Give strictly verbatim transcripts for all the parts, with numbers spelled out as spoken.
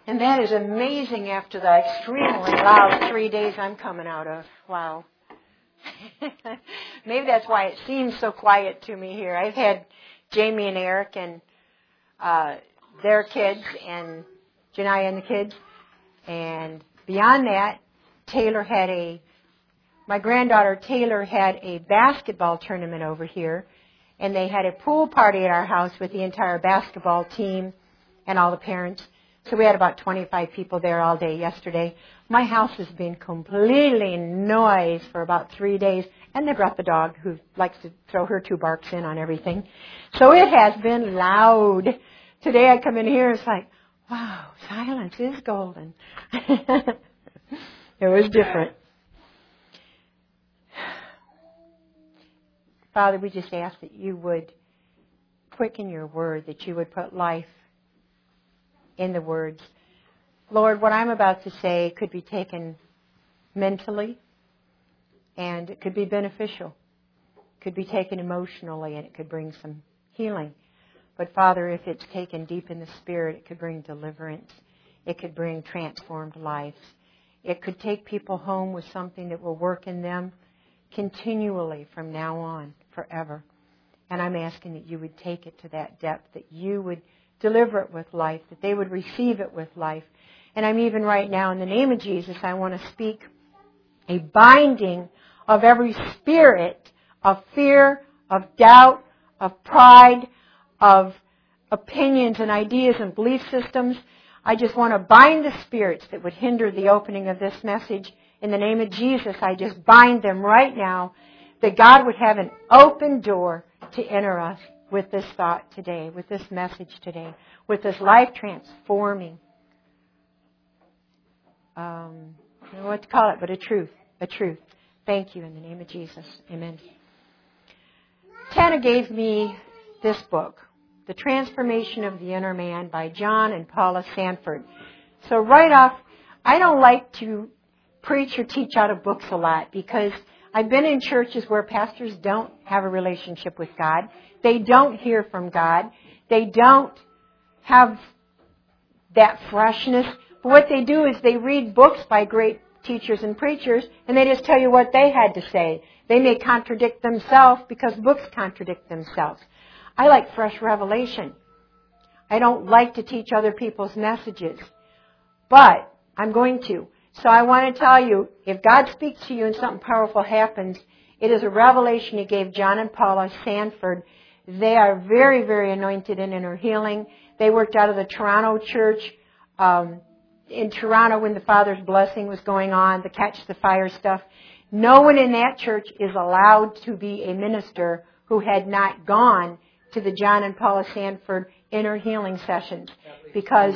And that is amazing after the extremely loud three days I'm coming out of. Wow. Maybe that's why it seems so quiet to me here. I've had Jamie and Eric and uh, their kids and Janiyah and the kids. And beyond that, Taylor had a, my granddaughter Taylor had a basketball tournament over here. And they had a pool party at our house with the entire basketball team and all the parents. So we had about twenty-five people there all day yesterday. My house has been completely noise for about three days. And they brought the dog who likes to throw her two barks in on everything. So it has been loud. Today I come in here, it's like, wow, silence is golden. It was different. Father, we just ask that you would quicken your word, that you would put life in the words. Lord, what I'm about to say could be taken mentally, and it could be beneficial. It could be taken emotionally, and it could bring some healing. But Father, if it's taken deep in the spirit, it could bring deliverance. It could bring transformed lives. It could take people home with something that will work in them continually from now on, forever. And I'm asking that you would take it to that depth, that you would deliver it with life, that they would receive it with life. And I'm even right now, in the name of Jesus, I want to speak a binding of every spirit of fear, of doubt, of pride, of opinions and ideas and belief systems. I just want to bind the spirits that would hinder the opening of this message. In the name of Jesus, I just bind them right now, that God would have an open door to enter us with this thought today, with this message today, with this life-transforming, um, I don't know what to call it, but a truth, a truth. Thank you in the name of Jesus. Amen. Tana gave me this book, The Transformation of the Inner Man by John and Paula Sanford. So right off, I don't like to preach or teach out of books a lot because I've been in churches where pastors don't have a relationship with God. They don't hear from God. They don't have that freshness. But what they do is they read books by great teachers and preachers, and they just tell you what they had to say. They may contradict themselves because books contradict themselves. I like fresh revelation. I don't like to teach other people's messages, but I'm going to. So I want to tell you, if God speaks to you and something powerful happens, it is a revelation He gave John and Paula Sanford. They are very, very anointed in inner healing. They worked out of the Toronto church um, in Toronto when the Father's blessing was going on, the Catch the Fire stuff. No one in that church is allowed to be a minister who had not gone to the John and Paula Sanford inner healing sessions, because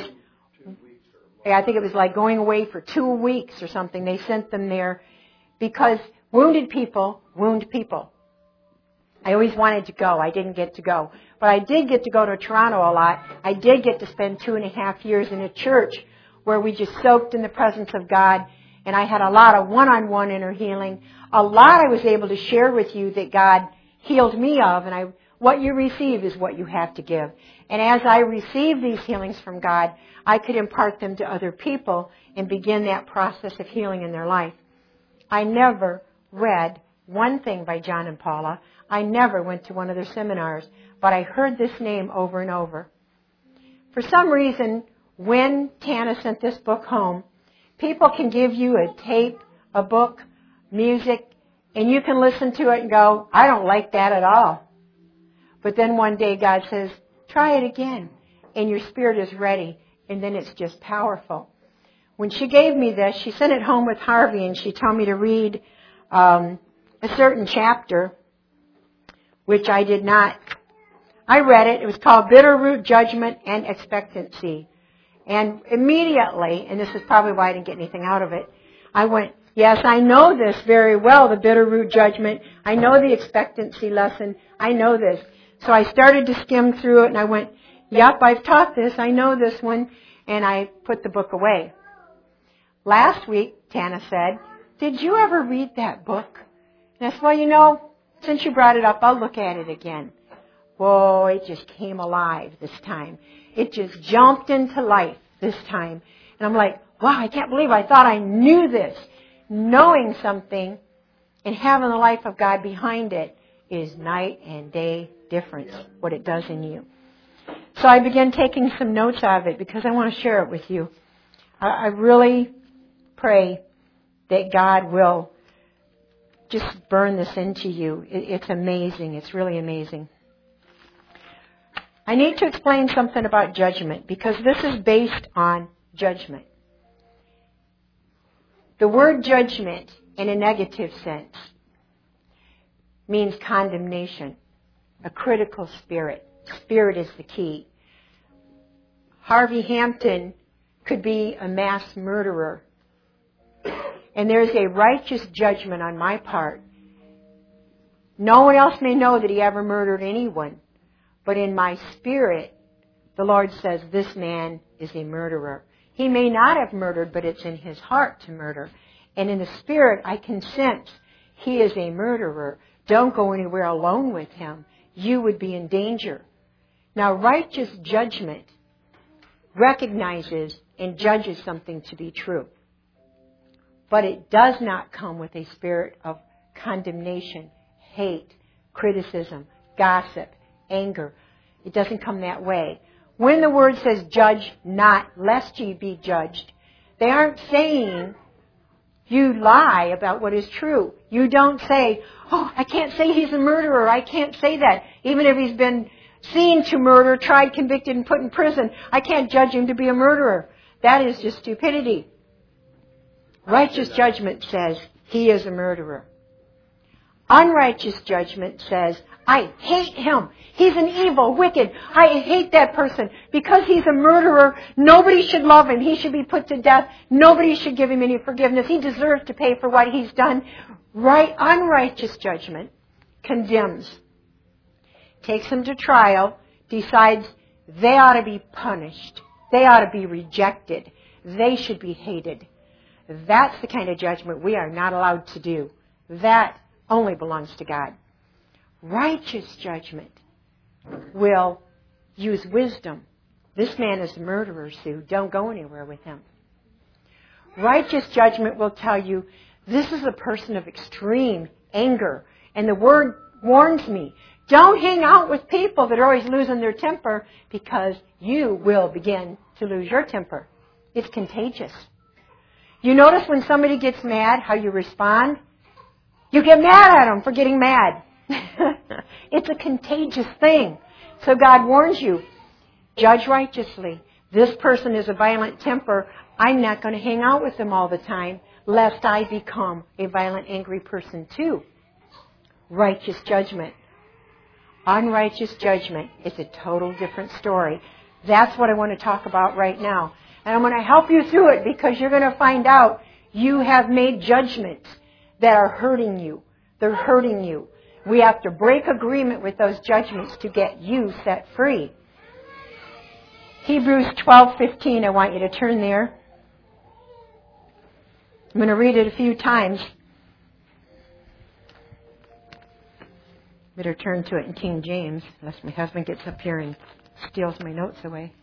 I think it was like going away for two weeks or something. They sent them there because wounded people wound people. I always wanted to go. I didn't get to go. But I did get to go to Toronto a lot. I did get to spend two and a half years in a church where we just soaked in the presence of God. And I had a lot of one-on-one inner healing. A lot I was able to share with you that God healed me of. And I, what you receive is what you have to give. And as I received these healings from God, I could impart them to other people and begin that process of healing in their life. I never read one thing by John and Paula. I never went to one of their seminars, but I heard this name over and over. For some reason, when Tana sent this book home, people can give you a tape, a book, music, and you can listen to it and go, I don't like that at all. But then one day God says, try it again, and your spirit is ready, and then it's just powerful. When she gave me this, she sent it home with Harvey, and she told me to read um, a certain chapter, which I did not. I read it. It was called Bitter Root, Judgment, and Expectancy. And immediately, and this is probably why I didn't get anything out of it, I went, yes, I know this very well, the bitter root judgment. I know the expectancy lesson. I know this. So I started to skim through it, and I went, yep, I've taught this. I know this one. And I put the book away. Last week, Tana said, did you ever read that book? And I said, well, you know, since you brought it up, I'll look at it again. Whoa, it just came alive this time. It just jumped into life this time. And I'm like, wow, I can't believe I thought I knew this. Knowing something and having the life of God behind it is night and day difference, what it does in you. So I began taking some notes of it because I want to share it with you. I really pray that God will just burn this into you. It's amazing. It's really amazing. I need to explain something about judgment because this is based on judgment. The word judgment in a negative sense means condemnation, a critical spirit. Spirit is the key. Harvey Hampton could be a mass murderer. And there's a righteous judgment on my part. No one else may know that he ever murdered anyone. But in my spirit, the Lord says this man is a murderer. He may not have murdered, but it's in his heart to murder. And in the spirit, I can sense he is a murderer. Don't go anywhere alone with him. You would be in danger. Now, righteous judgment recognizes and judges something to be true. But it does not come with a spirit of condemnation, hate, criticism, gossip, anger. It doesn't come that way. When the word says judge not, lest ye be judged, they aren't saying you lie about what is true. You don't say, oh, I can't say he's a murderer. I can't say that. Even if he's been seen to murder, tried, convicted, and put in prison, I can't judge him to be a murderer. That is just stupidity. Righteous judgment says he is a murderer. Unrighteous judgment says, I hate him. He's an evil, wicked. I hate that person. Because he's a murderer, nobody should love him. He should be put to death. Nobody should give him any forgiveness. He deserves to pay for what he's done. Right, unrighteous judgment condemns. Takes them to trial, decides they ought to be punished. They ought to be rejected. They should be hated. That's the kind of judgment we are not allowed to do. That only belongs to God. Righteous judgment will use wisdom. This man is a murderer, Sue. Don't go anywhere with him. Righteous judgment will tell you, this is a person of extreme anger. And the word warns me, don't hang out with people that are always losing their temper because you will begin to lose your temper. It's contagious. You notice when somebody gets mad, how you respond? You get mad at them for getting mad. It's a contagious thing. So God warns you, judge righteously. This person is a violent temper. I'm not going to hang out with them all the time, lest I become a violent, angry person too. Righteous judgment. Unrighteous judgment is a total different story. That's what I want to talk about right now. And I'm going to help you through it because you're going to find out you have made judgments that are hurting you. They're hurting you. We have to break agreement with those judgments to get you set free. Hebrews twelve fifteen, I want you to turn there. I'm going to read it a few times. Better turn to it in King James, unless my husband gets up here and steals my notes away.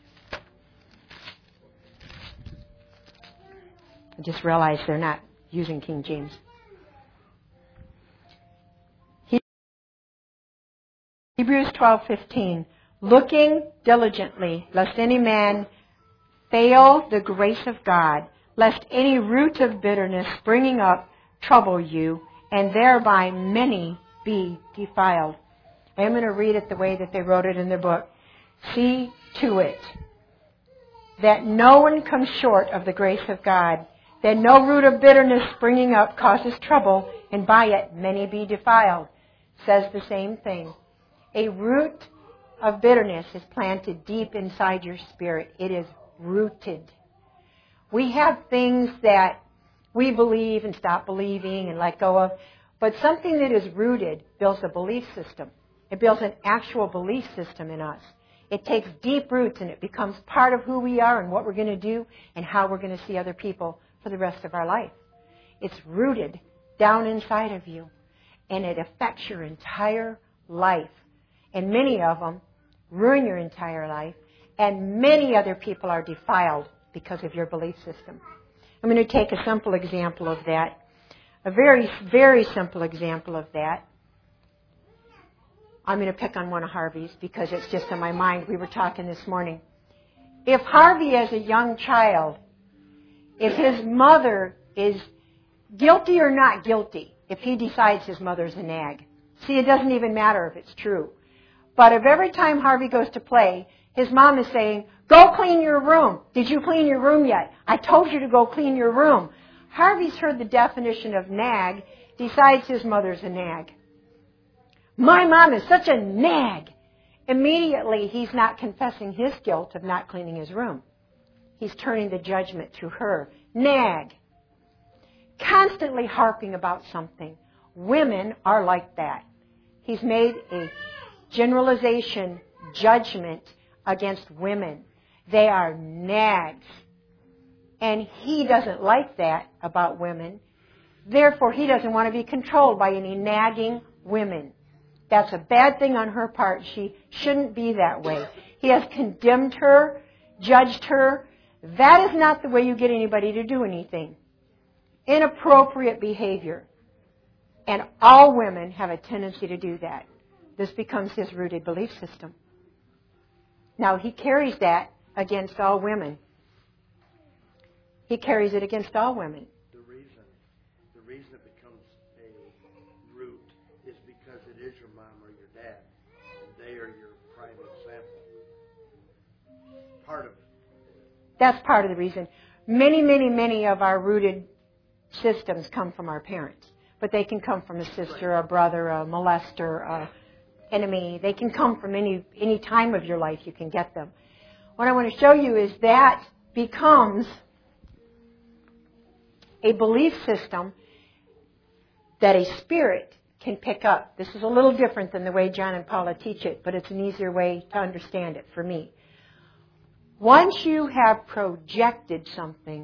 I just realized they're not using King James. Hebrews twelve fifteen. Looking diligently, lest any man fail the grace of God, lest any root of bitterness springing up trouble you, and thereby many be defiled. I am going to read it the way that they wrote it in their book. See to it that no one comes short of the grace of God, that no root of bitterness springing up causes trouble, and by it many be defiled. Says the same thing. A root of bitterness is planted deep inside your spirit. It is rooted. We have things that we believe and stop believing and let go of, but something that is rooted builds a belief system. It builds an actual belief system in us. It takes deep roots and it becomes part of who we are and what we're going to do and how we're going to see other people for the rest of our life. It's rooted down inside of you, and it affects your entire life. And many of them ruin your entire life, and many other people are defiled because of your belief system. I'm going to take a simple example of that. A very, very simple example of that. I'm going to pick on one of Harvey's because it's just on my mind. We were talking this morning. If Harvey, as a young child, if his mother is guilty or not guilty, if he decides his mother's a nag. See, it doesn't even matter if it's true. But if every time Harvey goes to play, his mom is saying, go clean your room. Did you clean your room yet? I told you to go clean your room. Harvey's heard the definition of nag, decides his mother's a nag. My mom is such a nag. Immediately, he's not confessing his guilt of not cleaning his room. He's turning the judgment to her. Nag. Constantly harping about something. Women are like that. He's made a generalization, judgment against women. They are nags. And he doesn't like that about women. Therefore, he doesn't want to be controlled by any nagging women. That's a bad thing on her part. She shouldn't be that way. He has condemned her, judged her. That is not the way you get anybody to do anything. Inappropriate behavior. And all women have a tendency to do that. This becomes his rooted belief system. Now, he carries that against all women. He carries it against all women. The reason, the reason it becomes a root is because it is your mom or your dad. And they are your prime example. Part of it. That's part of the reason. Many, many, many of our rooted systems come from our parents. But they can come from a sister, a brother, a molester, a enemy. They can come from any any time of your life. You can get them. What I want to show you is that becomes a belief system that a spirit can pick up. This is a little different than the way John and Paula teach it, but it's an easier way to understand it for me. Once you have projected something,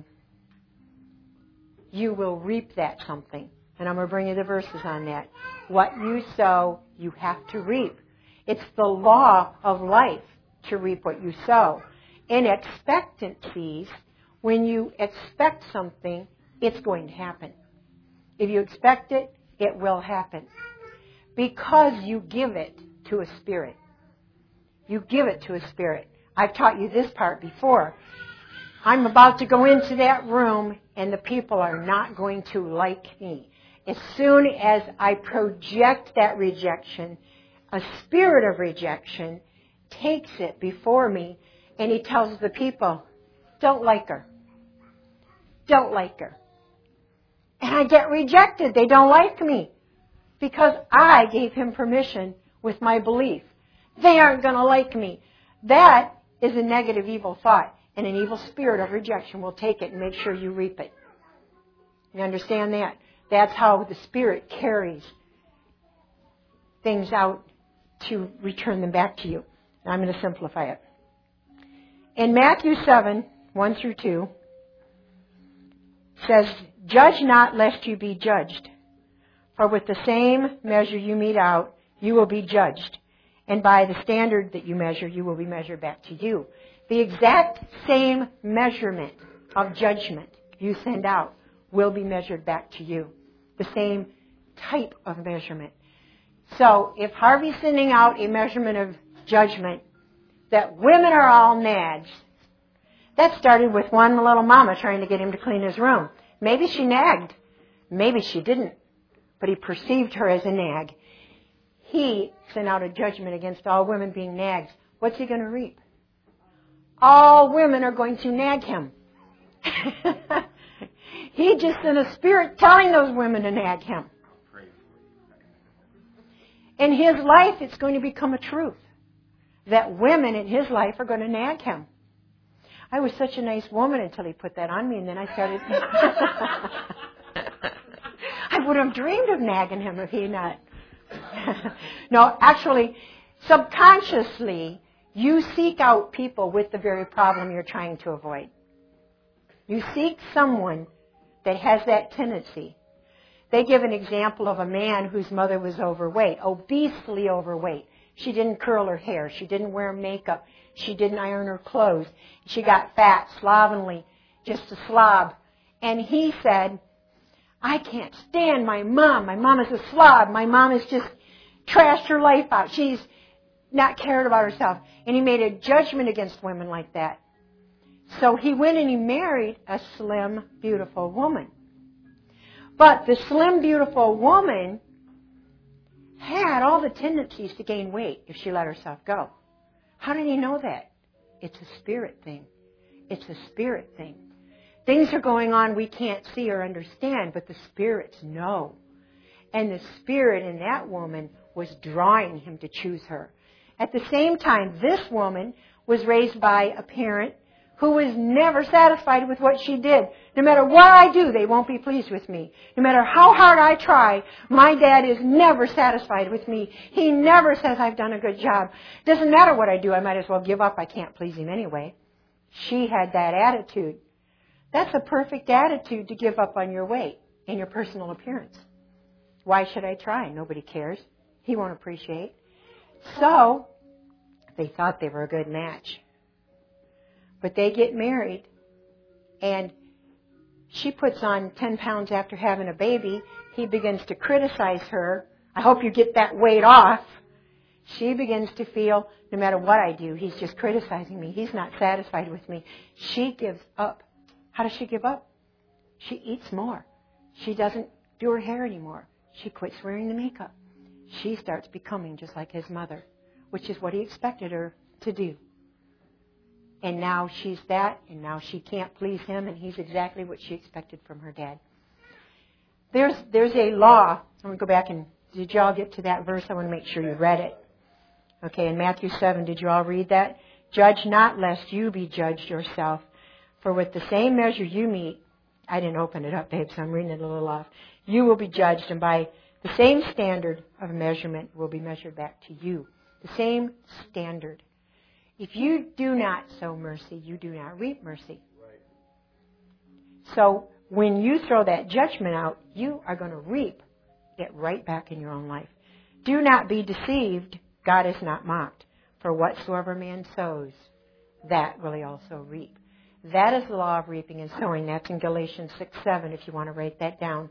you will reap that something. And I'm going to bring you the verses on that. What you sow, you have to reap. It's the law of life to reap what you sow. In expectancies, when you expect something, it's going to happen. If you expect it, it will happen. Because you give it to a spirit. You give it to a spirit. I've taught you this part before. I'm about to go into that room and the people are not going to like me. As soon as I project that rejection, a spirit of rejection takes it before me and he tells the people, don't like her. Don't like her. And I get rejected. They don't like me because I gave him permission with my belief. They aren't going to like me. That is a negative evil thought, and an evil spirit of rejection will take it and make sure you reap it. You understand that? That's how the Spirit carries things out to return them back to you. And I'm going to simplify it. In Matthew seven, one through two, says, judge not lest you be judged. For with the same measure you mete out, you will be judged. And by the standard that you measure, you will be measured back to you. The exact same measurement of judgment you send out will be measured back to you. The same type of measurement. So if Harvey's sending out a measurement of judgment that women are all nags, that started with one little mama trying to get him to clean his room. Maybe she nagged. Maybe she didn't. But he perceived her as a nag. He sent out a judgment against all women being nags. What's he going to reap? All women are going to nag him. He just sent a spirit telling those women to nag him. In his life, it's going to become a truth that women in his life are going to nag him. I was such a nice woman until he put that on me, and then I started... I would have dreamed of nagging him if he not... No, actually, subconsciously, you seek out people with the very problem you're trying to avoid. You seek someone that has that tendency. They give an example of a man whose mother was overweight, obesely overweight. She didn't curl her hair. She didn't wear makeup. She didn't iron her clothes. She got fat, slovenly, just a slob. And he said, I can't stand my mom. My mom is a slob. My mom has just trashed her life out. She's not cared about herself. And he made a judgment against women like that. So he went and he married a slim, beautiful woman. But the slim, beautiful woman had all the tendencies to gain weight if she let herself go. How did he know that? It's a spirit thing. It's a spirit thing. Things are going on we can't see or understand, but the spirits know. And the spirit in that woman was drawing him to choose her. At the same time, this woman was raised by a parent who was never satisfied with what she did. No matter what I do, they won't be pleased with me. No matter how hard I try, my dad is never satisfied with me. He never says I've done a good job. Doesn't matter what I do, I might as well give up. I can't please him anyway. She had that attitude. That's a perfect attitude to give up on your weight and your personal appearance. Why should I try? Nobody cares. He won't appreciate. So, they thought they were a good match. But they get married, and she puts on ten pounds after having a baby. He begins to criticize her. I hope you get that weight off. She begins to feel, no matter what I do, he's just criticizing me. He's not satisfied with me. She gives up. How does she give up? She eats more. She doesn't do her hair anymore. She quits wearing the makeup. She starts becoming just like his mother, which is what he expected her to do. And now she's that, and now she can't please him, and he's exactly what she expected from her dad. There's there's a law. I'm going to go back and, did you all get to that verse? I want to make sure you read it. Okay, in Matthew seven, did you all read that? Judge not, lest you be judged yourself. For with the same measure you meet, I didn't open it up, babe, so I'm reading it a little off. You will be judged, and by the same standard of measurement will be measured back to you. The same standard. If you do not sow mercy, you do not reap mercy. Right. So when you throw that judgment out, you are going to reap it right back in your own life. Do not be deceived. God is not mocked. For whatsoever man sows, that will he also reap. That is the law of reaping and sowing. That's in Galatians six seven, if you want to write that down.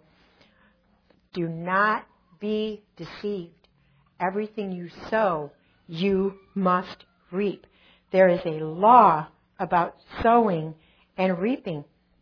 Do not be deceived. Everything you sow, you must reap. There is a law about sowing and reaping.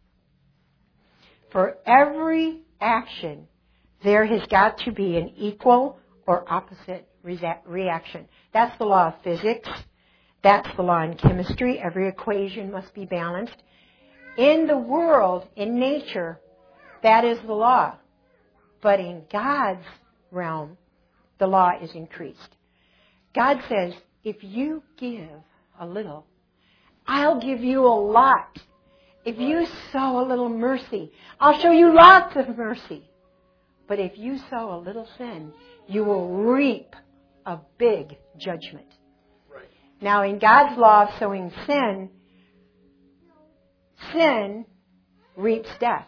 For every action, there has got to be an equal or opposite reaction. That's the law of physics. That's the law in chemistry. Every equation must be balanced. In the world, in nature, that is the law. But in God's realm, the law is increased. God says, if you give a little, I'll give you a lot. If you sow a little mercy, I'll show you lots of mercy. But if you sow a little sin, you will reap a big judgment. Right. Now, in God's law of sowing sin, sin reaps death.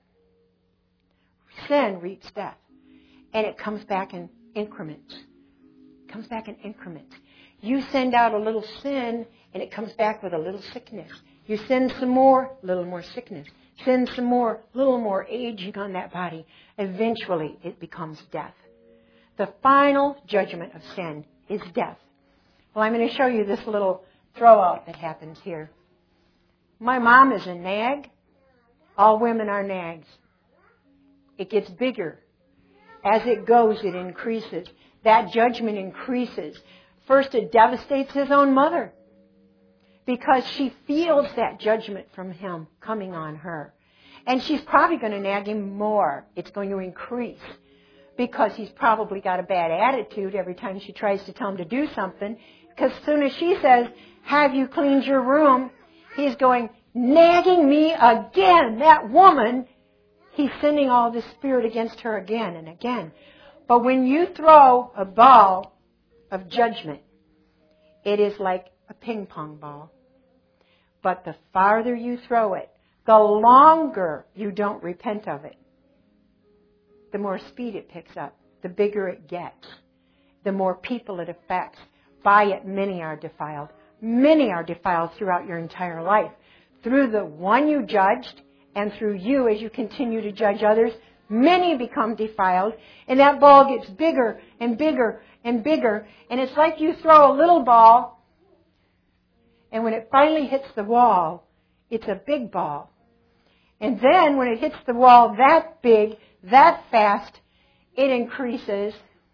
Sin reaps death. And it comes back in increments. It comes back in increments. You send out a little sin, and it comes back with a little sickness. You send some more, a little more sickness. Send some more, a little more aging on that body. Eventually, it becomes death. The final judgment of sin is death. Well, I'm going to show you this little throw-out that happens here. My mom is a nag. All women are nags. It gets bigger. As it goes, it increases. That judgment increases. First, it devastates his own mother because she feels that judgment from him coming on her. And she's probably going to nag him more. It's going to increase because he's probably got a bad attitude every time she tries to tell him to do something. Because as soon as she says, have you cleaned your room? He's going, nagging me again. That woman, he's sending all this spirit against her again and again. But when you throw a ball of judgment, it is like a ping pong ball. But the farther you throw it, the longer you don't repent of it, the more speed it picks up, the bigger it gets. the more people it affects. By it, many are defiled. Many are defiled throughout your entire life. Through the one you judged, and through you as you continue to judge others, many become defiled, and that ball gets bigger and bigger and bigger, and it's like you throw a little ball, and when it finally hits the wall, it's a big ball. And then when it hits the wall that big, that fast, it increases,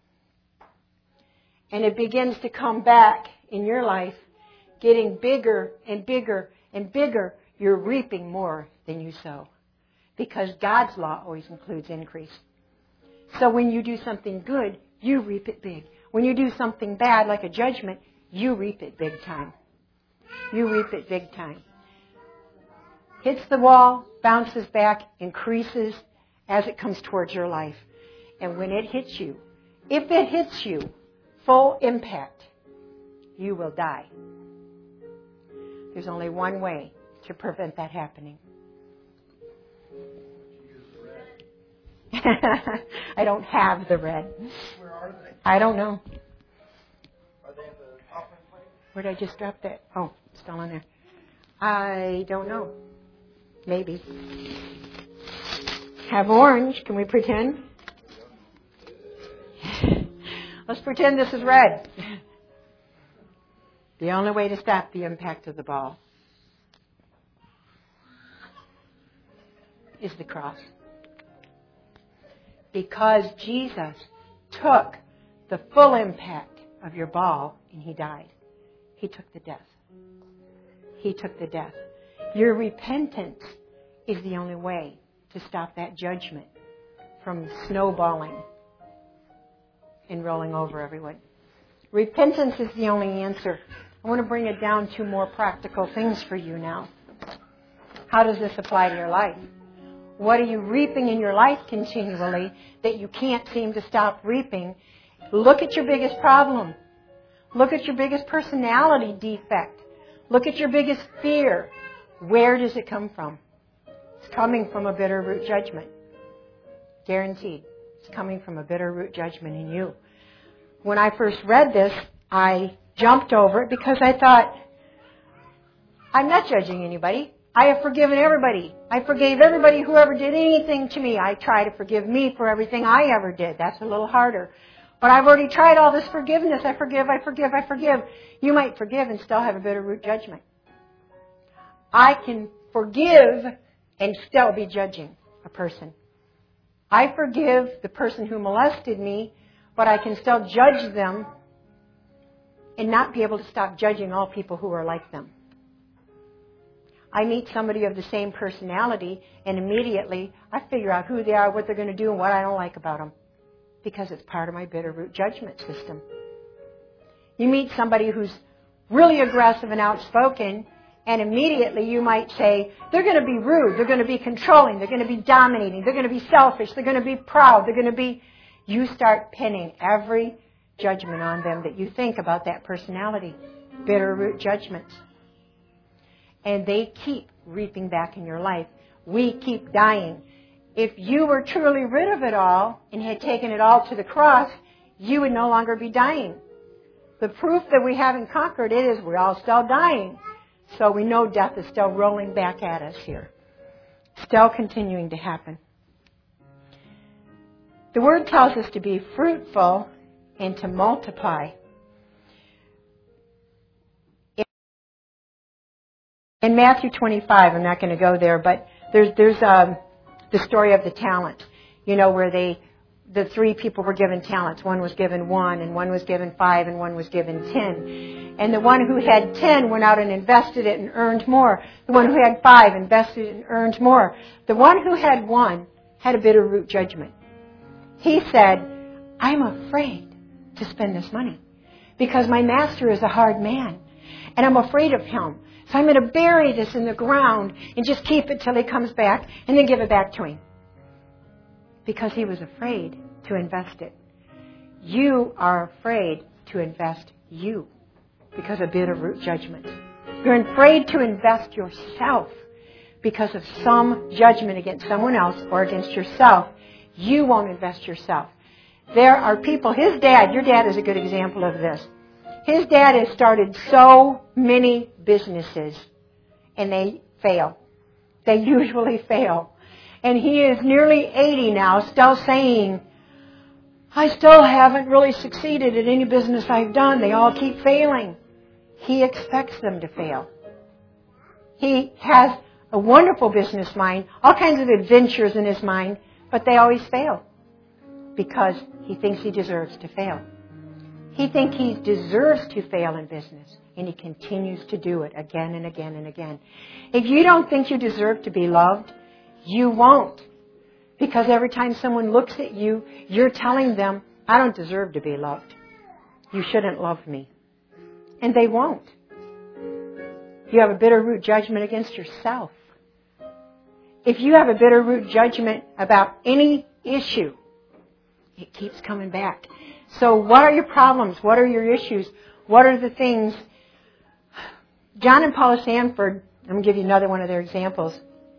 and it begins to come back in your life, getting bigger and bigger and bigger. You're reaping more than you sow. Because God's law always includes increase. So when you do something good, you reap it big. When you do something bad, like a judgment, you reap it big time. You reap it big time. Hits the wall, bounces back, increases as it comes towards your life. And when it hits you, if it hits you, full impact, you will die. There's only one way to prevent that happening. I don't have the red. Where are they? I don't know. Are they in the offering plate? Where did I just drop that? Oh, it's still in there. I don't know. Maybe. Have orange. Can we pretend? Let's pretend this is red. The only way to stop the impact of the ball is the cross. Because Jesus took the full impact of your ball and He died. He took the death. He took the death. Your repentance is the only way to stop that judgment from snowballing and rolling over everyone. Repentance is the only answer. I want to bring it down to more practical things for you now. How does this apply to your life? What are you reaping in your life continually that you can't seem to stop reaping? Look at your biggest problem. Look at your biggest personality defect. Look at your biggest fear. Where does it come from? It's coming from a bitter root judgment. Guaranteed. It's coming from a bitter root judgment in you. When I first read this, I jumped over it because I thought, I'm not judging anybody. I have forgiven everybody. I forgave everybody who ever did anything to me. I try to forgive me for everything I ever did. That's a little harder. But I've already tried all this forgiveness. I forgive, I forgive, I forgive. You might forgive and still have a bitter root judgment. I can forgive and still be judging a person. I forgive the person who molested me, but I can still judge them and not be able to stop judging all people who are like them. I meet somebody of the same personality, and immediately I figure out who they are, what they're going to do, and what I don't like about them. Because it's part of my bitter root judgment system. You meet somebody who's really aggressive and outspoken, and immediately you might say, they're going to be rude, they're going to be controlling, they're going to be dominating, they're going to be selfish, they're going to be proud, they're going to be... You start pinning every judgment on them that you think about that personality. Bitter root judgments. And they keep reaping back in your life. We keep dying. If you were truly rid of it all and had taken it all to the cross, you would no longer be dying. The proof that we haven't conquered it is we're all still dying. So we know death is still rolling back at us here. Still continuing to happen. The Word tells us to be fruitful and to multiply. In Matthew twenty-five, I'm not going to go there, but there's there's um, the story of the talent, you know, where they the three people were given talents. One was given one, and one was given five, and one was given ten. And the one who had ten went out and invested it and earned more. The one who had five invested it and earned more. The one who had one had a bitter root judgment. He said, I'm afraid to spend this money because my master is a hard man, and I'm afraid of him. So I'm going to bury this in the ground and just keep it till he comes back and then give it back to him. Because he was afraid to invest it. You are afraid to invest you because of bitter root judgment. You're afraid to invest yourself because of some judgment against someone else or against yourself. You won't invest yourself. There are people, his dad, your dad is a good example of this. His dad has started so many businesses, and they fail. They usually fail. And he is nearly eighty now, still saying, I still haven't really succeeded at any business I've done. They all keep failing. He expects them to fail. He has a wonderful business mind, all kinds of adventures in his mind, but they always fail because he thinks he deserves to fail. He thinks he deserves to fail in business, and he continues to do it again and again and again. If you don't think you deserve to be loved, you won't. Because every time someone looks at you, you're telling them, I don't deserve to be loved. You shouldn't love me. And they won't. You have a bitter root judgment against yourself. If you have a bitter root judgment about any issue, it keeps coming back. So what are your problems? What are your issues? What are the things? John and Paula Sanford, I'm going to give you another one of their examples.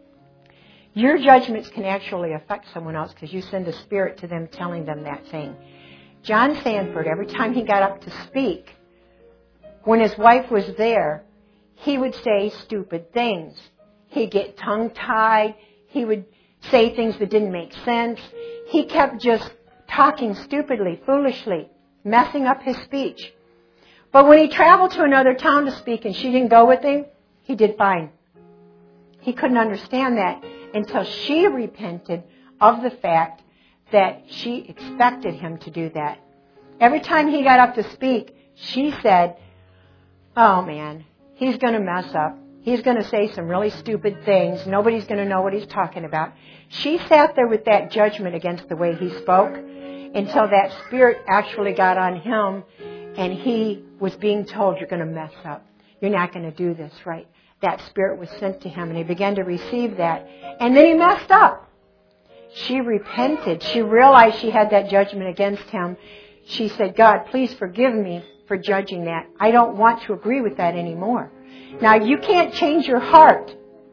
Your judgments can actually affect someone else because you send a spirit to them telling them that thing. John Sanford, every time he got up to speak, when his wife was there, he would say stupid things. He'd get tongue-tied. He would say things that didn't make sense. He kept just talking stupidly, foolishly, messing up his speech. But when he traveled to another town to speak and she didn't go with him, he did fine. He couldn't understand that until she repented of the fact that she expected him to do that. Every time he got up to speak, she said, oh man, he's going to mess up. He's going to say some really stupid things. Nobody's going to know what he's talking about. She sat there with that judgment against the way he spoke until that spirit actually got on him and he was being told, you're going to mess up. You're not going to do this right. That spirit was sent to him and he began to receive that. And then he messed up. She repented. She realized she had that judgment against him. She said, God, please forgive me for judging that. I don't want to agree with that anymore. Now, you can't change your heart,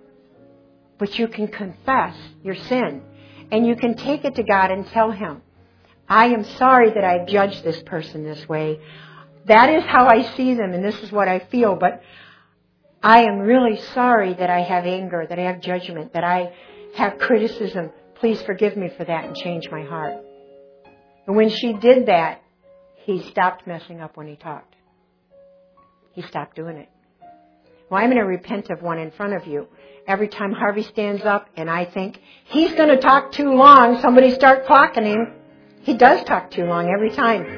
but you can confess your sin. And you can take it to God and tell Him, I am sorry that I judged this person this way. That is how I see them, and this is what I feel, but I am really sorry that I have anger, that I have judgment, that I have criticism. Please forgive me for that and change my heart. And when she did that, he stopped messing up when he talked. He stopped doing it. Well, I'm going to repent of one in front of you. Every time Harvey stands up and I think, he's going to talk too long, somebody start clocking him. He does talk too long every time.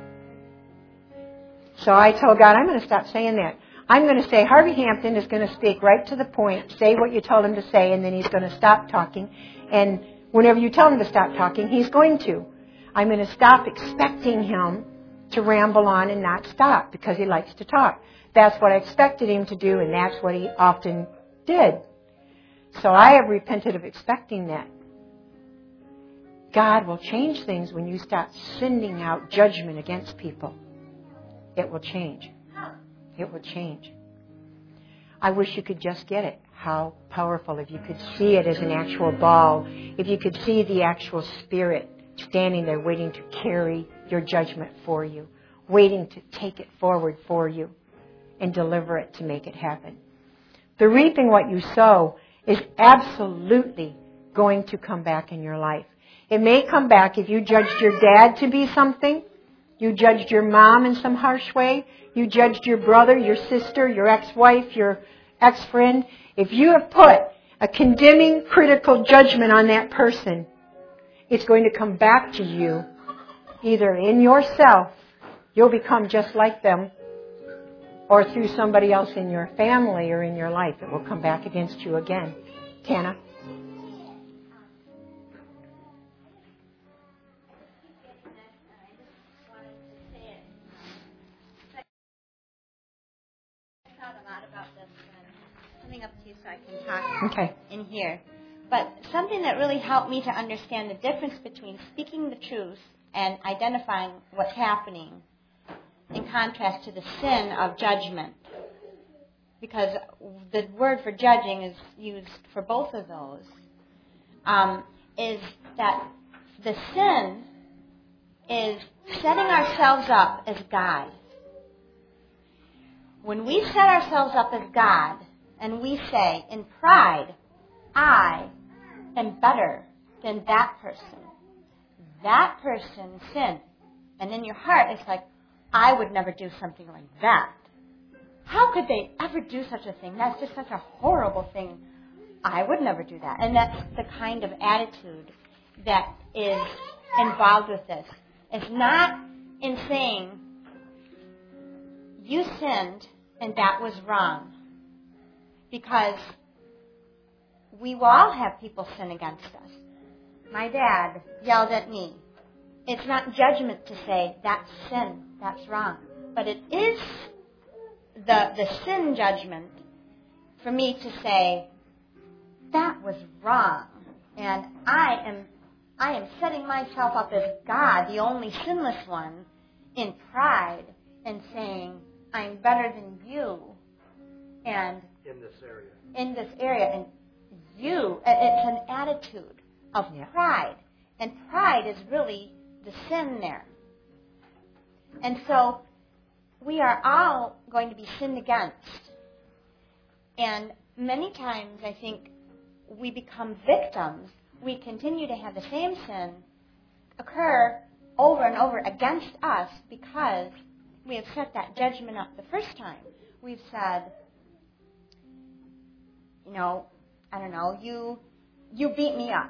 So I told God, I'm going to stop saying that. I'm going to say, Harvey Hampton is going to speak right to the point, say what you told him to say, and then he's going to stop talking. And whenever you tell him to stop talking, he's going to. I'm going to stop expecting him to ramble on and not stop because he likes to talk. That's what I expected him to do, and that's what he often did. So I have repented of expecting that. God will change things when you stop sending out judgment against people. It will change. It will change. I wish you could just get it. How powerful. If you could see it as an actual ball. If you could see the actual spirit standing there waiting to carry your judgment for you. Waiting to take it forward for you. And deliver it to make it happen. The reaping what you sow is absolutely going to come back in your life. It may come back if you judged your dad to be something. You judged your mom in some harsh way. You judged your brother, your sister, your ex-wife, your ex-friend. If you have put a condemning, critical judgment on that person, it's going to come back to you either in yourself, you'll become just like them, or through somebody else in your family or in your life. It will come back against you again. Tana? Up to you so I can talk okay. in here. But something that really helped me to understand the difference between speaking the truth and identifying what's happening in contrast to the sin of judgment. Because the word for judging is used for both of those. Um, is that the sin is setting ourselves up as God. When we set ourselves up as God and we say in pride, I am better than that person, that person sinned. And in your heart it's like, I would never do something like that. How could they ever do such a thing? That's just such a horrible thing. I would never do that. And that's the kind of attitude that is involved with this. It's not in saying, you sinned and that was wrong. Because we will all have people sin against us. My dad yelled at me. It's not judgment to say, that's sin, that's wrong. But it is the, the sin judgment for me to say, that was wrong. And I am I am setting myself up as God, the only sinless one, in pride, and saying, I'm better than you. And in this area. In this area. And you, it's an attitude of yeah. pride. And pride is really the sin there. And so we are all going to be sinned against. And many times I think we become victims. We continue to have the same sin occur over and over against us because we have set that judgment up the first time. We've said, you know, I don't know, you you beat me up.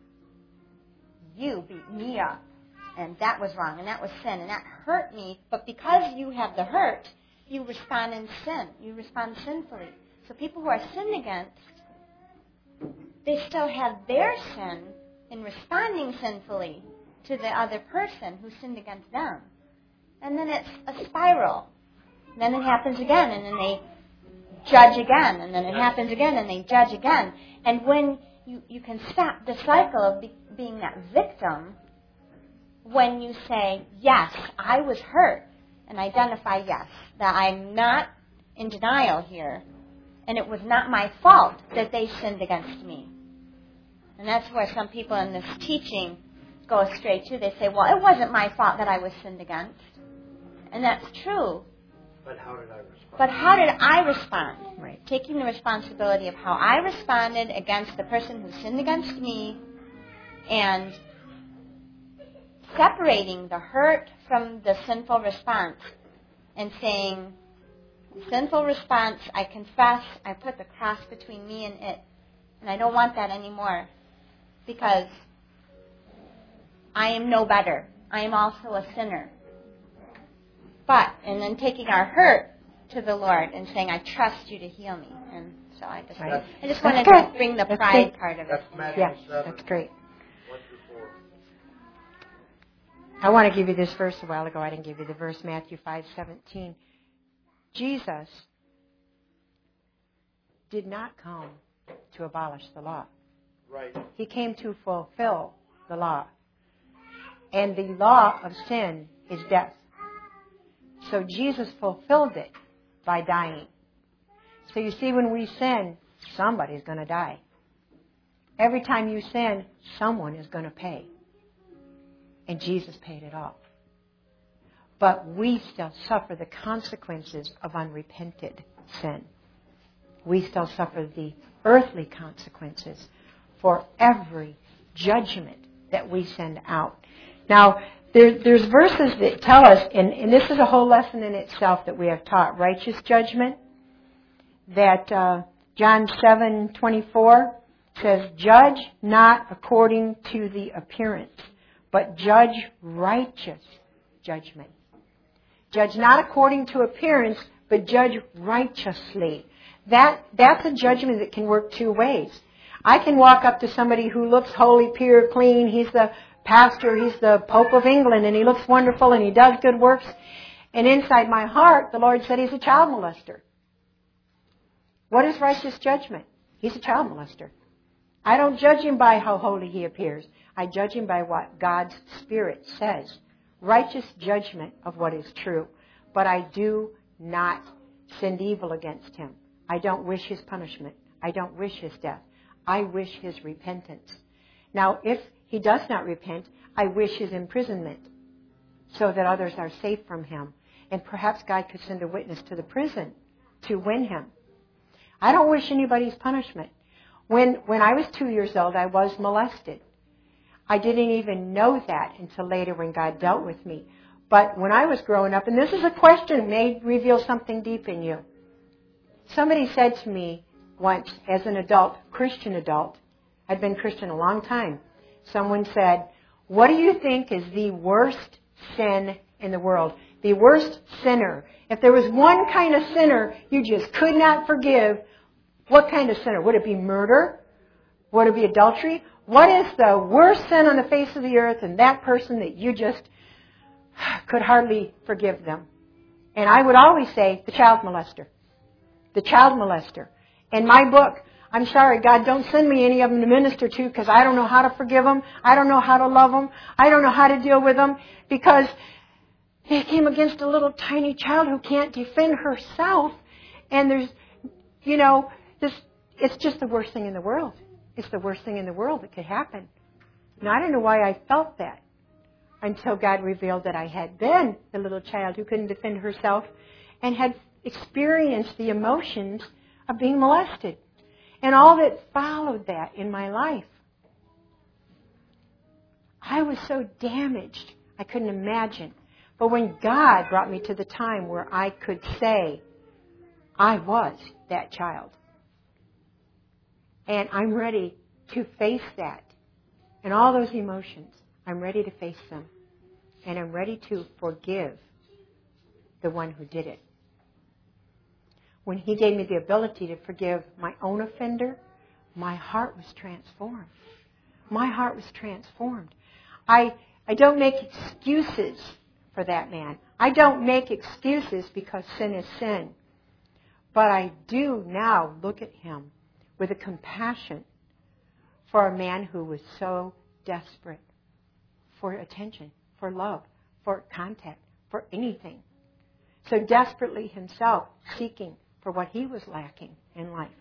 You beat me up. And that was wrong, and that was sin, and that hurt me. But because you have the hurt, you respond in sin. You respond sinfully. So people who are sinned against, they still have their sin in responding sinfully to the other person who sinned against them. And then it's a spiral. And then it happens again, and then they judge again, and then it happens again, and they judge again. And when you, you can stop the cycle of be, being that victim, when you say, yes, I was hurt, and identify, yes, that I'm not in denial here, and it was not my fault that they sinned against me. And that's where some people in this teaching go astray too. They say, well, it wasn't my fault that I was sinned against. And that's true. But how did I respond? But how did I respond? Right. Taking the responsibility of how I responded against the person who sinned against me, and separating the hurt from the sinful response, and saying, sinful response, I confess, I put the cross between me and it, and I don't want that anymore, because I am no better. I am also a sinner. But, and then taking our hurt to the Lord and saying, I trust you to heal me. And so I just, right. I just That's wanted good. to bring the That's pride good. part of it. That's Matthew Yeah, seven, that's great. one through four. I want to give you this verse a while ago. I didn't give you the verse, Matthew five seventeen. Jesus did not come to abolish the law. Right. He came to fulfill the law. And the law of sin is death. So Jesus fulfilled it by dying. So you see, when we sin, somebody's going to die. Every time you sin, someone is going to pay. And Jesus paid it all. But we still suffer the consequences of unrepented sin. We still suffer the earthly consequences for every judgment that we send out. Now, there, there's verses that tell us, and, and this is a whole lesson in itself that we have taught, righteous judgment, that uh, John seven twenty-four says, judge not according to the appearance, but judge righteous judgment. Judge not according to appearance, but judge righteously. That that's a judgment that can work two ways. I can walk up to somebody who looks holy, pure, clean. He's the pastor, he's the Pope of England, and he looks wonderful, and he does good works. And inside my heart, the Lord said he's a child molester. What is righteous judgment? He's a child molester. I don't judge him by how holy he appears. I judge him by what God's Spirit says. Righteous judgment of what is true. But I do not send evil against him. I don't wish his punishment. I don't wish his death. I wish his repentance. Now, if he does not repent, I wish his imprisonment. so that others are safe from him. And perhaps God could send a witness to the prison to win him. I don't wish anybody's punishment. When when I was two years old, I was molested. I didn't even know that until later when God dealt with me. But when I was growing up, and this is a question, may reveal something deep in you. Somebody said to me once, as an adult, Christian adult, I'd been Christian a long time, someone said, what do you think is the worst sin in the world? The worst sinner. If there was one kind of sinner you just could not forgive, what kind of sinner? Would it be murder? Would it be adultery? What is the worst sin on the face of the earth and that person that you just could hardly forgive them? And I would always say the child molester. The child molester. In my book, I'm sorry, God, don't send me any of them to minister to because I don't know how to forgive them. I don't know how to love them. I don't know how to deal with them because they came against a little tiny child who can't defend herself. And there's, you know, this, it's just the worst thing in the world. It's the worst thing in the world that could happen. Now, I don't know why I felt that until God revealed that I had been the little child who couldn't defend herself and had experienced the emotions of being molested and all that followed that in my life. I was so damaged, I couldn't imagine. But when God brought me to the time where I could say, I was that child. And I'm ready to face that. And all those emotions, I'm ready to face them. And I'm ready to forgive the one who did it. When he gave me the ability to forgive my own offender, my heart was transformed. My heart was transformed. I, I don't make excuses for that man. I don't make excuses because sin is sin. But I do now look at him with a compassion for a man who was so desperate for attention, for love, for contact, for anything. So desperately himself seeking for what he was lacking in life.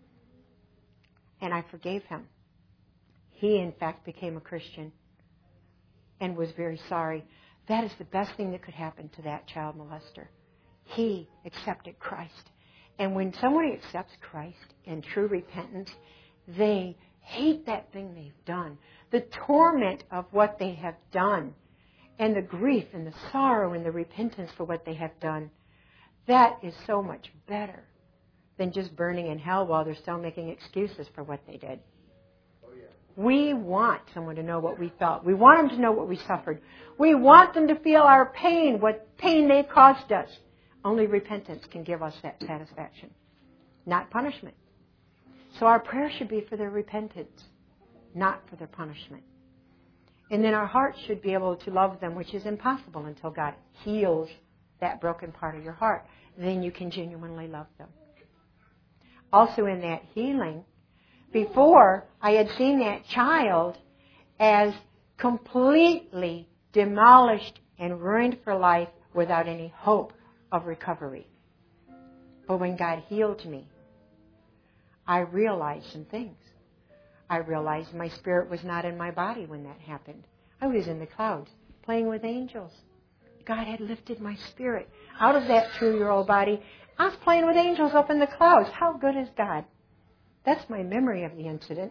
And I forgave him. He, in fact, became a Christian and was very sorry. That is the best thing that could happen to that child molester. He accepted Christ. And when somebody accepts Christ in true repentance, they hate that thing they've done. The torment of what they have done and the grief and the sorrow and the repentance for what they have done, that is so much better than just burning in hell while they're still making excuses for what they did. Oh, yeah. We want someone to know what we felt. We want them to know what we suffered. We want them to feel our pain, what pain they caused us. Only repentance can give us that satisfaction, not punishment. So our prayer should be for their repentance, not for their punishment. And then our hearts should be able to love them, which is impossible until God heals that broken part of your heart. Then you can genuinely love them. Also in that healing, before I had seen that child as completely demolished and ruined for life without any hope of recovery. But when God healed me, I realized some things. I realized my spirit was not in my body when that happened. I was in the clouds playing with angels. God had lifted my spirit out of that two-year-old body. I was playing with angels up in the clouds. How good is God? That's my memory of the incident.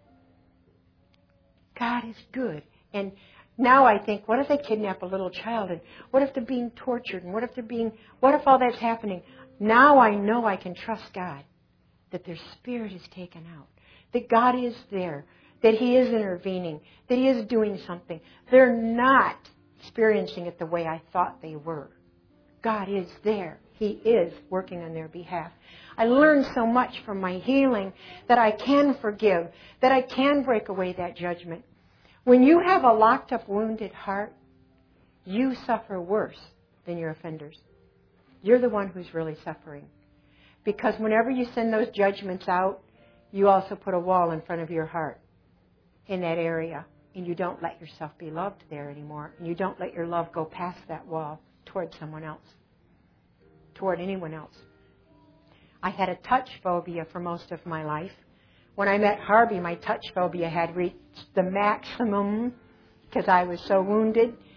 God is good. And now I think, what if they kidnap a little child? And what if they're being tortured? And what if they're being, what if all that's happening? Now I know I can trust God, that their spirit is taken out, that God is there, that He is intervening, that He is doing something. They're not experiencing it the way I thought they were. God is there. He is working on their behalf. I learned so much from my healing that I can forgive, that I can break away that judgment. When you have a locked up, wounded heart, you suffer worse than your offenders. You're the one who's really suffering. Because whenever you send those judgments out, you also put a wall in front of your heart in that area. And you don't let yourself be loved there anymore. And you don't let your love go past that wall toward someone else, toward anyone else. I had a touch phobia for most of my life. When I met Harvey, my touch phobia had reached the maximum because I was so wounded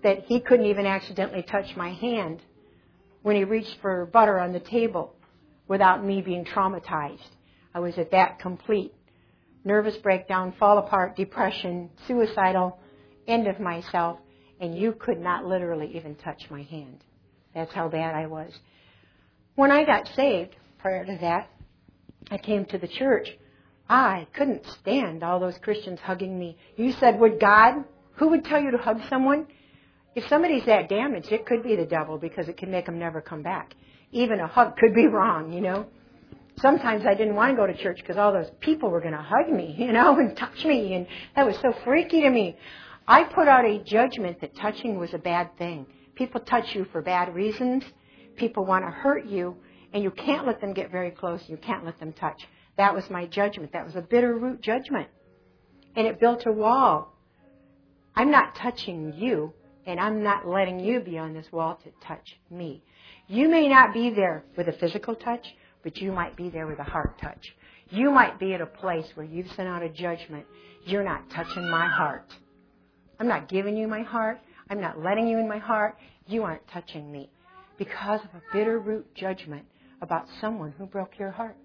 that he couldn't even accidentally touch my hand when he reached for butter on the table without me being traumatized. I was at that complete nervous breakdown, fall apart, depression, suicidal, end of myself, and you could not literally even touch my hand. That's how bad I was. When I got saved, prior to that, I came to the church. I couldn't stand all those Christians hugging me. You said, would God, who would tell you to hug someone? If somebody's that damaged, it could be the devil because it can make them never come back. Even a hug could be wrong, you know. Sometimes I didn't want to go to church because all those people were going to hug me, you know, and touch me, and that was so freaky to me. I put out a judgment that touching was a bad thing. People touch you for bad reasons. People want to hurt you, and you can't let them get very close. You can't let them touch. That was my judgment. That was a bitter root judgment. And it built a wall. I'm not touching you, and I'm not letting you be on this wall to touch me. You may not be there with a physical touch, but you might be there with a heart touch. You might be at a place where you've sent out a judgment. You're not touching my heart. I'm not giving you my heart. I'm not letting you in my heart. You aren't touching me because of a bitter root judgment about someone who broke your heart.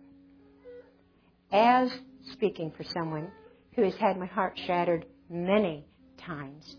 As speaking for someone who has had my heart shattered many times,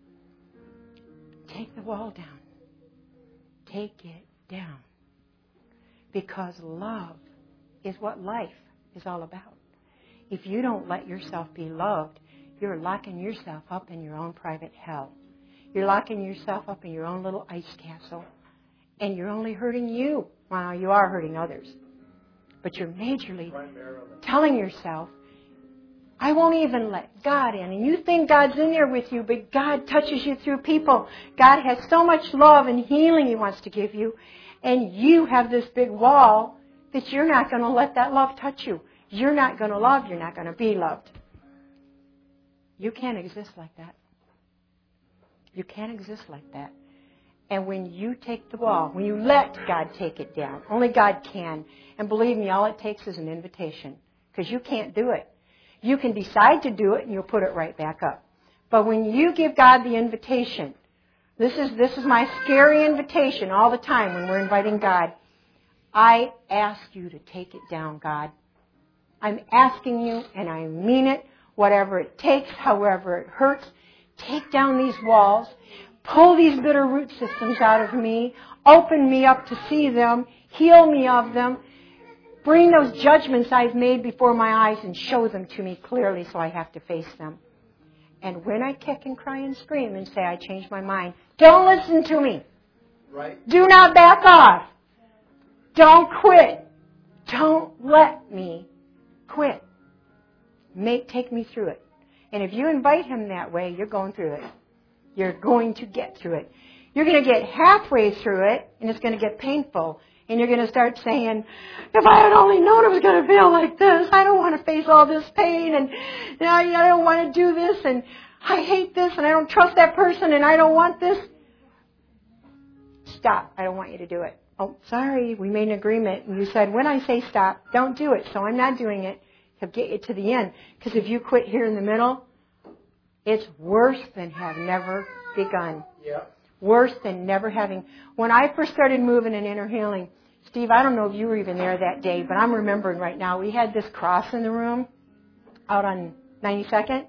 take the wall down. Take it down. Because love is what life is all about. If you don't let yourself be loved, you're locking yourself up in your own private hell. You're locking yourself up in your own little ice castle. And you're only hurting you. Well, you are hurting others. But you're majorly telling yourself, I won't even let God in. And you think God's in there with you, but God touches you through people. God has so much love and healing He wants to give you. And you have this big wall that you're not going to let that love touch you. You're not going to love. You're not going to be loved. You can't exist like that. You can't exist like that. And when you take the wall, when you let God take it down, only God can. And believe me, all it takes is an invitation. Because you can't do it. You can decide to do it and you'll put it right back up. But when you give God the invitation, this is, this is my scary invitation all the time when we're inviting God. I ask you to take it down, God. I'm asking you, and I mean it, whatever it takes, however it hurts. Take down these walls. Pull these bitter root systems out of me. Open me up to see them. Heal me of them. Bring those judgments I've made before my eyes and show them to me clearly so I have to face them. And when I kick and cry and scream and say I changed my mind, don't listen to me. Right. Do not back off. Don't quit. Don't let me quit. Make, take me through it. And if you invite Him that way, you're going through it. You're going to get through it. You're going to get halfway through it, and it's going to get painful. And you're going to start saying, if I had only known it was going to feel like this, I don't want to face all this pain, and you know, I don't want to do this, and I hate this, and I don't trust that person, and I don't want this. Stop. I don't want you to do it. Oh, sorry, we made an agreement, and you said, when I say stop, don't do it, so I'm not doing it. He'll get you to the end. Because if you quit here in the middle, it's worse than have never begun. Yeah. Worse than never having. When I first started moving in inner healing, Steve, I don't know if you were even there that day, but I'm remembering right now, we had this cross in the room out on ninety-second.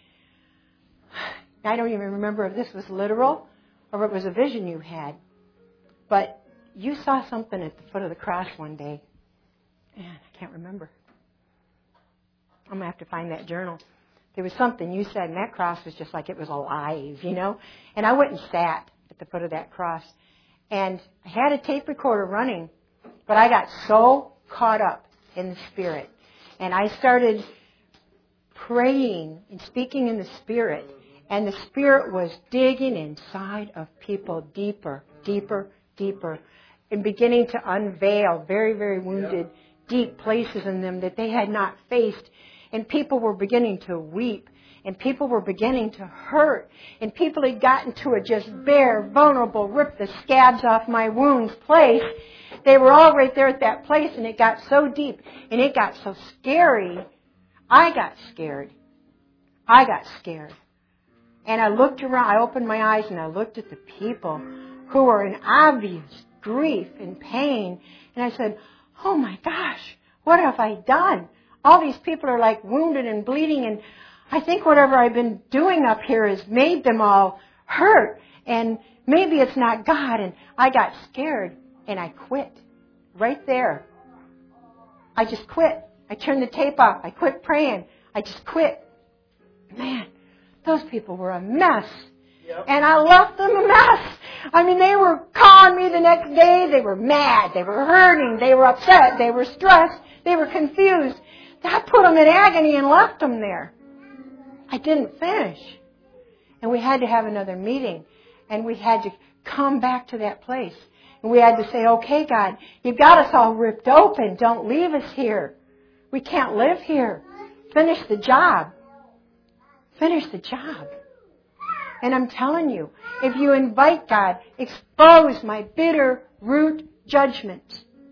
I don't even remember if this was literal or if it was a vision you had. But you saw something at the foot of the cross one day. Man, I can't remember. I'm going to have to find that journal. There was something you said, and that cross was just like it was alive, you know. And I went and sat at the foot of that cross. And I had a tape recorder running, but I got so caught up in the Spirit. And I started praying and speaking in the Spirit. And the Spirit was digging inside of people deeper, deeper, deeper. And beginning to unveil very, very wounded, deep places in them that they had not faced. And people were beginning to weep. And people were beginning to hurt. And people had gotten to a just bare, vulnerable, rip the scabs off my wounds place. They were all right there at that place, and it got so deep. And it got so scary. I got scared. I got scared. And I looked around, I opened my eyes and I looked at the people who were in obvious grief and pain. And I said, oh my gosh, what have I done? All these people are like wounded and bleeding, and I think whatever I've been doing up here has made them all hurt. And maybe it's not God. And I got scared and I quit right there. I just quit. I turned the tape off. I quit praying. I just quit. Man, those people were a mess. Yep. And I left them a mess. I mean, they were calling me the next day. They were mad. They were hurting. They were upset. They were stressed. They were confused. I put them in agony and left them there. I didn't finish. And we had to have another meeting. And we had to come back to that place. And we had to say, okay, God, you've got us all ripped open. Don't leave us here. We can't live here. Finish the job. Finish the job. And I'm telling you, if you invite God, expose my bitter root judgments.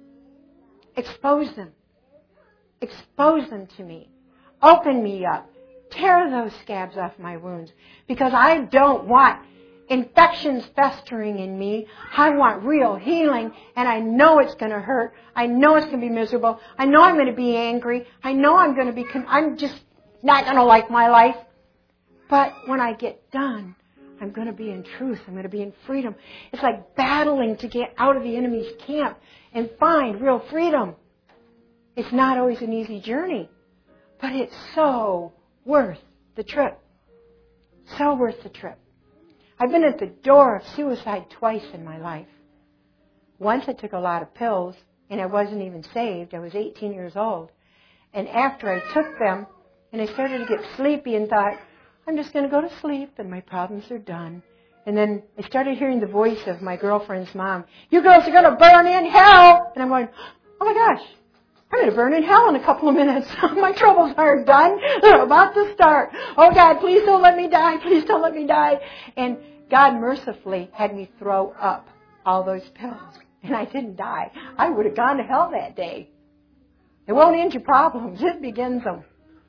Expose them. Expose them to me. Open me up. Tear those scabs off my wounds. Because I don't want infections festering in me. I want real healing. And I know it's going to hurt. I know it's going to be miserable. I know I'm going to be angry. I know I'm going to be, con- I'm just not going to like my life. But when I get done, I'm going to be in truth. I'm going to be in freedom. It's like battling to get out of the enemy's camp and find real freedom. It's not always an easy journey, but it's so worth the trip. So worth the trip. I've been at the door of suicide twice in my life. Once I took a lot of pills, and I wasn't even saved. I was eighteen years old. And after I took them, and I started to get sleepy and thought, I'm just going to go to sleep and my problems are done. And then I started hearing the voice of my girlfriend's mom. You girls are going to burn in hell. And I'm going, oh my gosh, I'm going to burn in hell in a couple of minutes. My troubles aren't done. They're about to start. Oh God, please don't let me die. Please don't let me die. And God mercifully had me throw up all those pills. And I didn't die. I would have gone to hell that day. It won't end your problems. It begins them.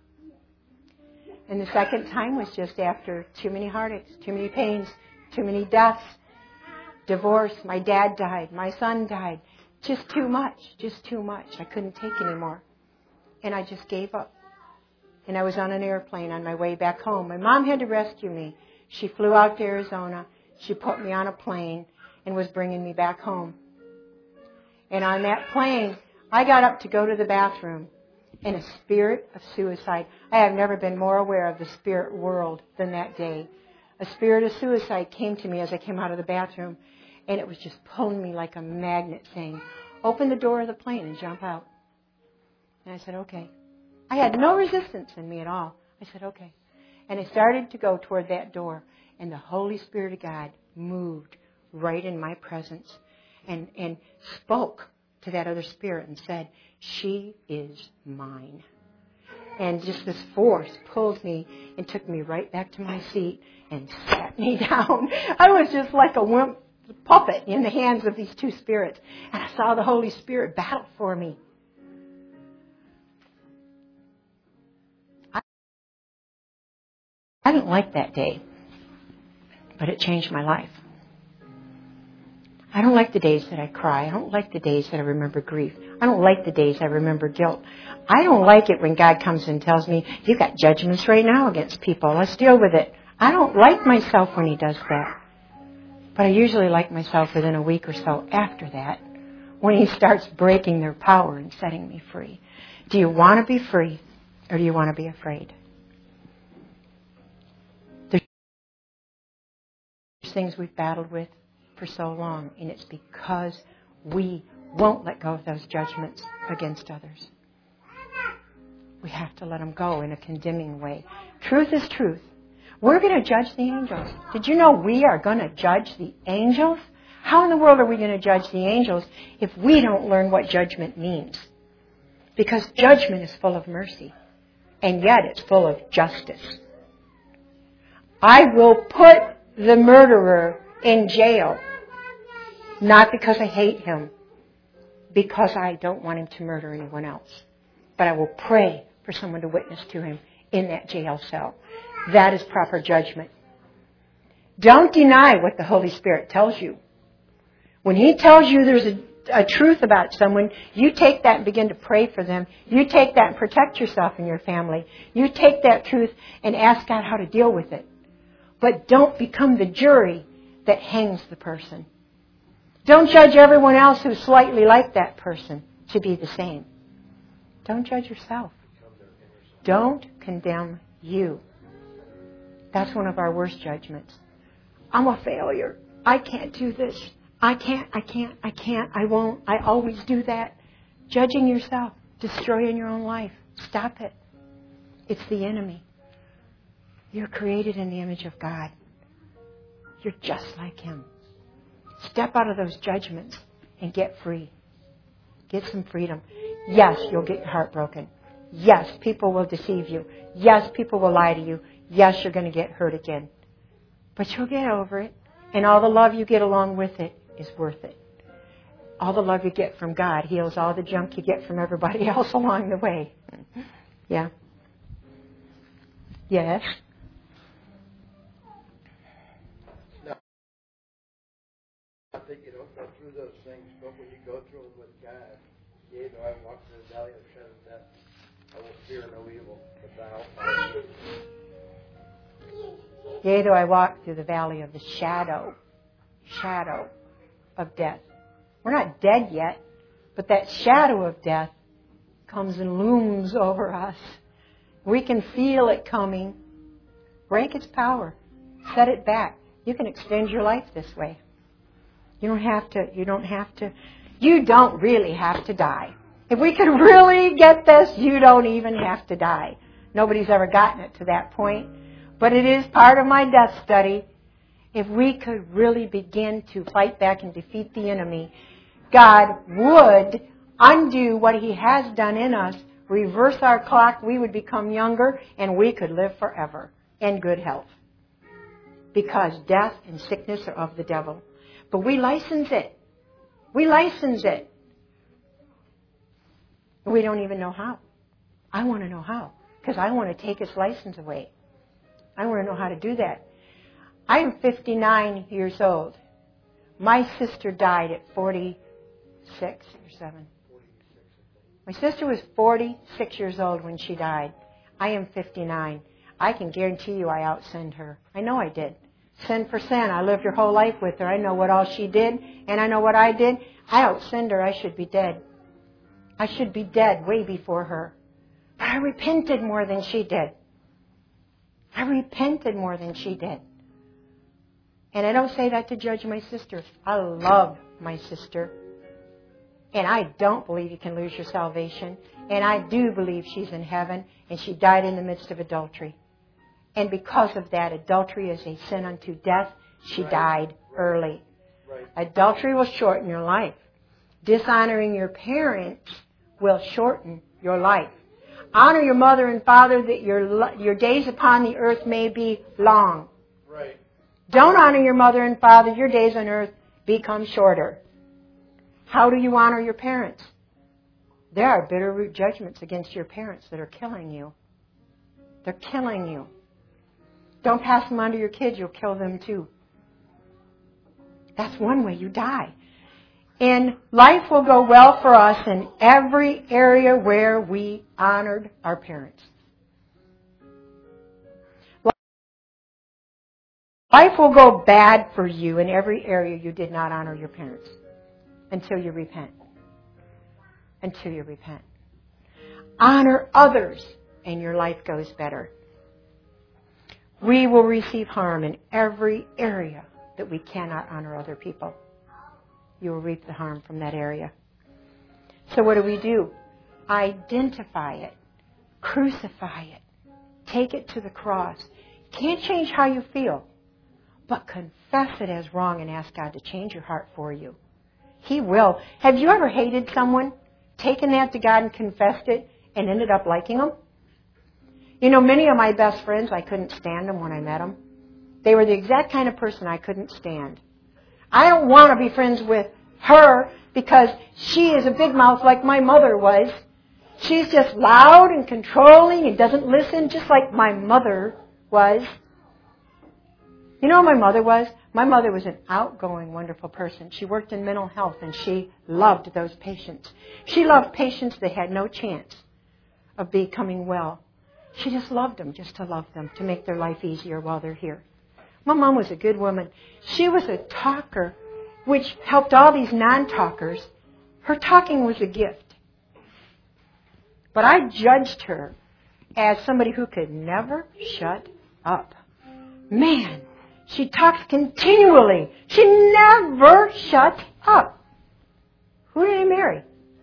And the second time was just after too many heartaches, too many pains, too many deaths, divorce. My dad died. My son died. Just too much. Just too much. I couldn't take anymore. And I just gave up. And I was on an airplane on my way back home. My mom had to rescue me. She flew out to Arizona. She put me on a plane and was bringing me back home. And on that plane, I got up to go to the bathroom. In a spirit of suicide. I have never been more aware of the spirit world than that day. A spirit of suicide came to me as I came out of the bathroom, and it was just pulling me like a magnet saying, open the door of the plane and jump out. And I said, okay. I had no resistance in me at all. I said, okay. And I started to go toward that door, and the Holy Spirit of God moved right in my presence and, and spoke to that other spirit and said, she is mine. And just this force pulled me and took me right back to my seat and sat me down. I was just like a wimp puppet in the hands of these two spirits. And I saw the Holy Spirit battle for me. I didn't like that day, but it changed my life. I don't like the days that I cry. I don't like the days that I remember grief. I don't like the days I remember guilt. I don't like it when God comes and tells me, you've got judgments right now against people. Let's deal with it. I don't like myself when He does that. But I usually like myself within a week or so after that, when He starts breaking their power and setting me free. Do you want to be free, or do you want to be afraid? There's things we've battled with for so long, and it's because we won't let go of those judgments against others. We have to let them go in a condemning way. Truth is truth. We're going to judge the angels. Did you know we are going to judge the angels? How in the world are we going to judge the angels if we don't learn what judgment means? Because judgment is full of mercy, and yet it's full of justice. I will put the murderer in jail, not because I hate him, because I don't want him to murder anyone else. But I will pray for someone to witness to him in that jail cell. That is proper judgment. Don't deny what the Holy Spirit tells you. When He tells you there's a, a truth about someone, you take that and begin to pray for them. You take that and protect yourself and your family. You take that truth and ask God how to deal with it. But don't become the jury that hangs the person. Don't judge everyone else who's slightly like that person to be the same. Don't judge yourself. Don't condemn you. That's one of our worst judgments. I'm a failure. I can't do this. I can't, I can't, I can't, I won't, I always do that. Judging yourself, destroying your own life. Stop it. It's the enemy. You're created in the image of God. You're just like Him. Step out of those judgments and get free. Get some freedom. Yes, you'll get your heart broken. Yes, people will deceive you. Yes, people will lie to you. Yes, you're going to get hurt again. But you'll get over it. And all the love you get along with it is worth it. All the love you get from God heals all the junk you get from everybody else along the way. Yeah? Yes? No, I think you don't go through those things, but when you go through them with God, yea, though I walk through the valley of the shadow of death, I will fear no evil, but thou art with me. Yea, though I walk through the valley of the shadow, shadow of death. We're not dead yet, but that shadow of death comes and looms over us. We can feel it coming. Break its power. Set it back. You can extend your life this way. You don't have to, you don't have to, you don't really have to die. If we could really get this, you don't even have to die. Nobody's ever gotten it to that point. But it is part of my death study. If we could really begin to fight back and defeat the enemy, God would undo what He has done in us, reverse our clock, we would become younger, and we could live forever in good health. Because death and sickness are of the devil. But we license it. We license it. We don't even know how. I want to know how. Because I want to take its license away. I want to know how to do that. I am fifty-nine years old. My sister died at forty-six or seven. My sister was forty-six years old when she died. I am fifty-nine. I can guarantee you I outsinned her. I know I did. Sin for sin. I lived her whole life with her. I know what all she did, and I know what I did. I outsinned her. I should be dead. I should be dead way before her. But I repented more than she did. I repented more than she did. And I don't say that to judge my sister. I love my sister. And I don't believe you can lose your salvation. And I do believe she's in heaven. And she died in the midst of adultery. And because of that, adultery is a sin unto death. She right. died early. Right. Adultery will shorten your life. Dishonoring your parents will shorten your life. Honor your mother and father that your your days upon the earth may be long. Right. Don't honor your mother and father, your days on earth become shorter. How do you honor your parents? There are bitter root judgments against your parents that are killing you. They're killing you. Don't pass them on to your kids, you'll kill them too. That's one way you die. And life will go well for us in every area where we honored our parents. Life will go bad for you in every area you did not honor your parents until you repent. Until you repent. Honor others and your life goes better. We will receive harm in every area that we cannot honor other people. You will reap the harm from that area. So what do we do? Identify it. Crucify it. Take it to the cross. Can't change how you feel, but confess it as wrong and ask God to change your heart for you. He will. Have you ever hated someone, taken that to God and confessed it, and ended up liking them? You know, many of my best friends, I couldn't stand them when I met them. They were the exact kind of person I couldn't stand. I don't want to be friends with her because she is a big mouth like my mother was. She's just loud and controlling and doesn't listen just like my mother was. You know what my mother was? My mother was an outgoing, wonderful person. She worked in mental health, and she loved those patients. She loved patients that had no chance of becoming well. She just loved them, just to love them, to make their life easier while they're here. My mom was a good woman. She was a talker, which helped all these non-talkers. Her talking was a gift. But I judged her as somebody who could never shut up. Man, she talks continually. She never shuts up. Who did I marry?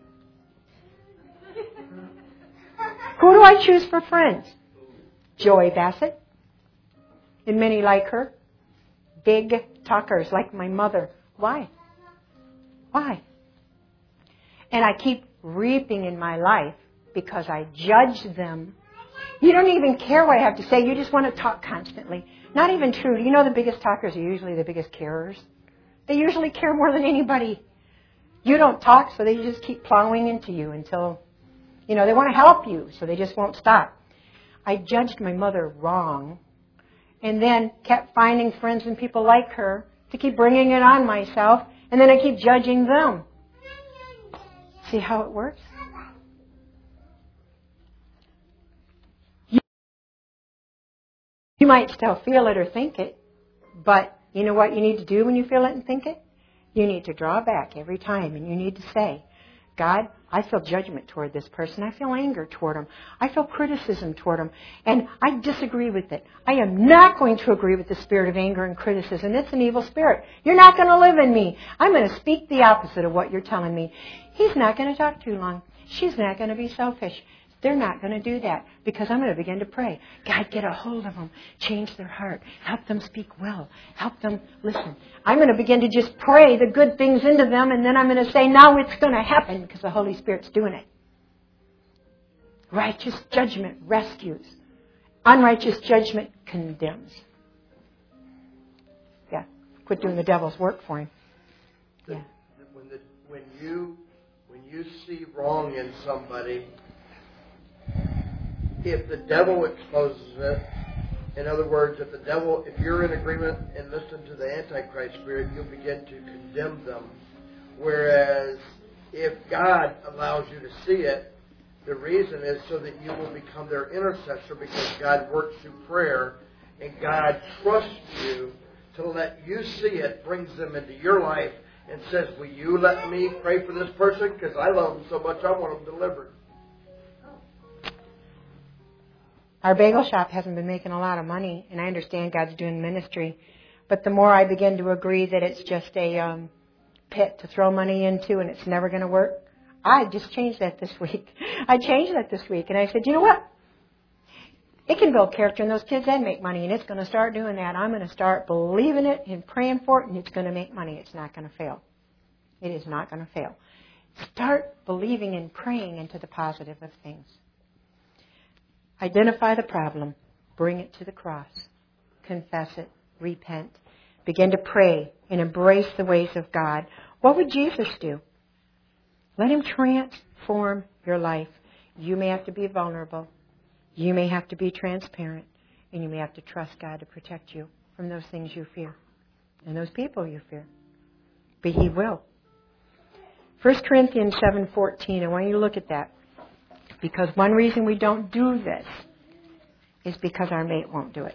Who do I choose for friends? Joey Bassett. And many like her. Big talkers like my mother. Why? Why? And I keep reaping in my life because I judge them. You don't even care what I have to say. You just want to talk constantly. Not even true. You know the biggest talkers are usually the biggest carers. They usually care more than anybody. You don't talk, so they just keep plowing into you until, you know, they want to help you, so they just won't stop. I judged my mother wrong, and then kept finding friends and people like her to keep bringing it on myself, and then I keep judging them. See how it works? You might still feel it or think it, but you know what you need to do when you feel it and think it? You need to draw back every time, and you need to say, God, I feel judgment toward this person. I feel anger toward him. I feel criticism toward him, and I disagree with it. I am not going to agree with the spirit of anger and criticism. It's an evil spirit. You're not going to live in me. I'm going to speak the opposite of what you're telling me. He's not going to talk too long. She's not going to be selfish. They're not going to do that because I'm going to begin to pray. God, get a hold of them. Change their heart. Help them speak well. Help them listen. I'm going to begin to just pray the good things into them, and then I'm going to say, now it's going to happen because the Holy Spirit's doing it. Righteous judgment rescues. Unrighteous judgment condemns. Yeah. Quit doing the devil's work for him. Yeah. When, the, when, you, when you see wrong in somebody, if the devil exposes it, in other words, if the devil, if you're in agreement and listen to the Antichrist spirit, you'll begin to condemn them. Whereas if God allows you to see it, the reason is so that you will become their intercessor, because God works through prayer and God trusts you to let you see it, brings them into your life and says, will you let me pray for this person? Because I love them so much, I want them delivered. Our bagel shop hasn't been making a lot of money, and I understand God's doing ministry. But the more I begin to agree that it's just a um, pit to throw money into and it's never going to work, I just changed that this week. I changed that this week, and I said, you know what? It can build character in those kids and make money, and it's going to start doing that. I'm going to start believing it and praying for it, and it's going to make money. It's not going to fail. It is not going to fail. Start believing and praying into the positive of things. Identify the problem. Bring it to the cross. Confess it. Repent. Begin to pray and embrace the ways of God. What would Jesus do? Let him transform your life. You may have to be vulnerable. You may have to be transparent. And you may have to trust God to protect you from those things you fear and those people you fear. But he will. First Corinthians seven fourteen. I want you to look at that. Because one reason we don't do this is because our mate won't do it.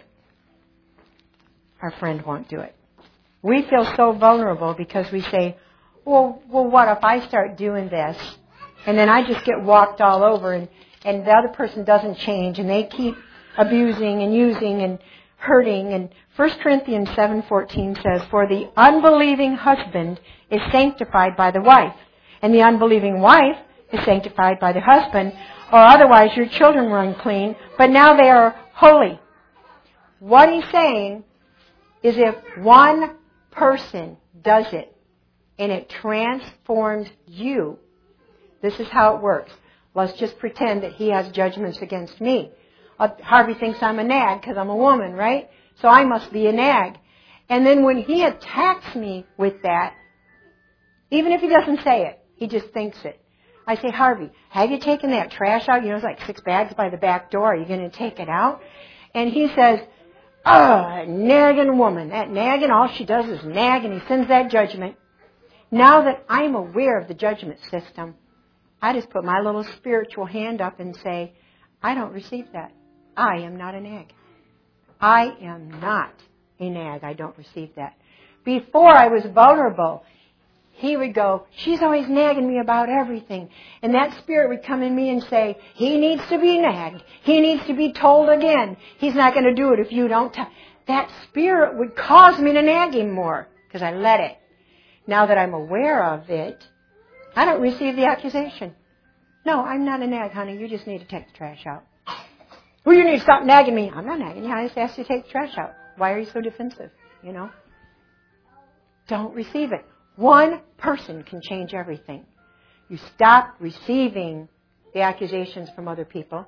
Our friend won't do it. We feel so vulnerable because we say, well, well, what if I start doing this and then I just get walked all over and, and the other person doesn't change and they keep abusing and using and hurting. And First Corinthians seven fourteen says, for the unbelieving husband is sanctified by the wife, and the unbelieving wife is sanctified by the husband, or otherwise your children were unclean, but now they are holy. What he's saying is if one person does it and it transforms you, this is how it works. Let's just pretend that he has judgments against me. Uh, Harvey thinks I'm a nag because I'm a woman, right? So I must be a nag. And then when he attacks me with that, even if he doesn't say it, he just thinks it. I say, Harvey, have you taken that trash out? You know, it's like six bags by the back door. Are you going to take it out? And he says, ah, nagging woman. That nagging, all she does is nag, and he sends that judgment. Now that I'm aware of the judgment system, I just put my little spiritual hand up and say, I don't receive that. I am not a nag. I am not a nag. I don't receive that. Before I was vulnerable, he would go, she's always nagging me about everything. And that spirit would come in me and say, he needs to be nagged. He needs to be told again. He's not going to do it if you don't. T-. That spirit would cause me to nag him more because I let it. Now that I'm aware of it, I don't receive the accusation. No, I'm not a nag, honey. You just need to take the trash out. Well, you need to stop nagging me. I'm not nagging you. I just asked you to take the trash out. Why are you so defensive? You know? Don't receive it. One person can change everything. You stop receiving the accusations from other people.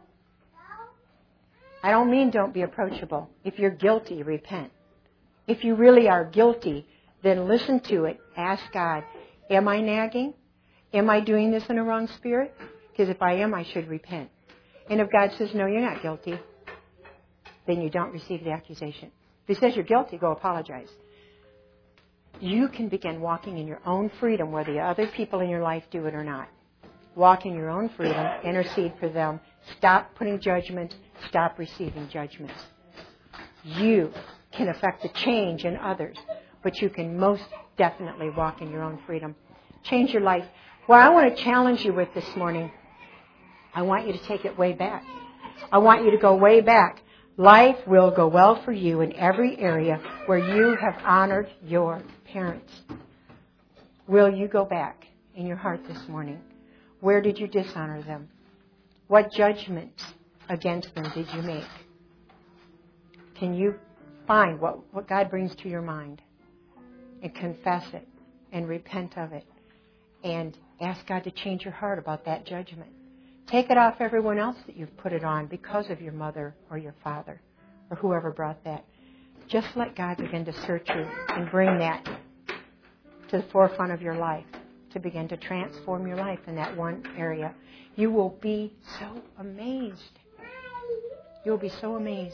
I don't mean don't be approachable. If you're guilty, repent. If you really are guilty, then listen to it. Ask God, am I nagging? Am I doing this in a wrong spirit? Because if I am, I should repent. And if God says, no, you're not guilty, then you don't receive the accusation. If He says you're guilty, go apologize. You can begin walking in your own freedom, whether the other people in your life do it or not. Walk in your own freedom. Intercede for them. Stop putting judgments. Stop receiving judgments. You can affect the change in others, but you can most definitely walk in your own freedom. Change your life. What I want to challenge you with this morning, I want you to take it way back. I want you to go way back. Life will go well for you in every area where you have honored your parents. Will you go back in your heart this morning? Where did you dishonor them? What judgments against them did you make? Can you find what, what God brings to your mind and confess it and repent of it and ask God to change your heart about that judgment? Take it off everyone else that you've put it on because of your mother or your father or whoever brought that. Just let God begin to search you and bring that to the forefront of your life to begin to transform your life in that one area. You will be so amazed. You'll be so amazed.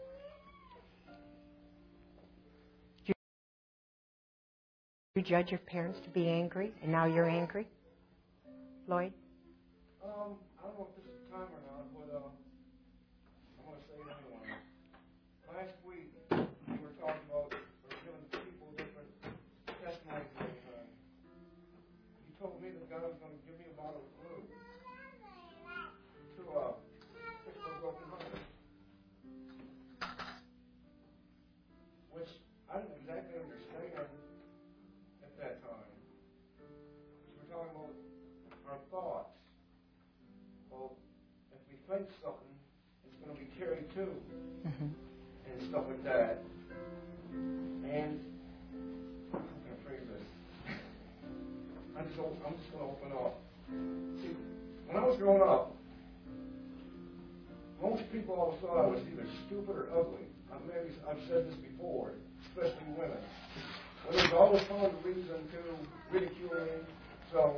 Do you judge your parents to be angry and now you're angry? Lloyd? Um, I don't know if this is time or not, but uh, I'm going to say it anyway. Last week, we were talking about, we were giving people different testimonies and everything. You told me that God was going to give me a bottle of glue to uh, fix my broken heart. Which I didn't exactly understand at that time. We were talking about our thoughts. Well, if we think something, it's going to be carried too, mm-hmm. and stuff like that. And how can I phrase this? I'm just, I'm just going to open up. See, when I was growing up, most people always thought I was either stupid or ugly. I've maybe I've said this before, especially women. Women always found a reason to ridicule me. So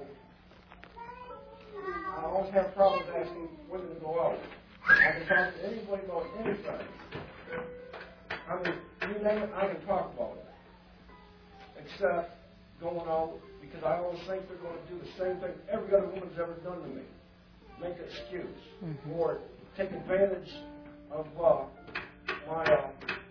I always have problems asking women to go out. I can talk to anybody about anything. I mean, you name it, I can talk about it. Except going out, because I always think they're going to do the same thing every other woman's ever done to me. Make an excuse. Mm-hmm. Or take advantage of uh, my, uh,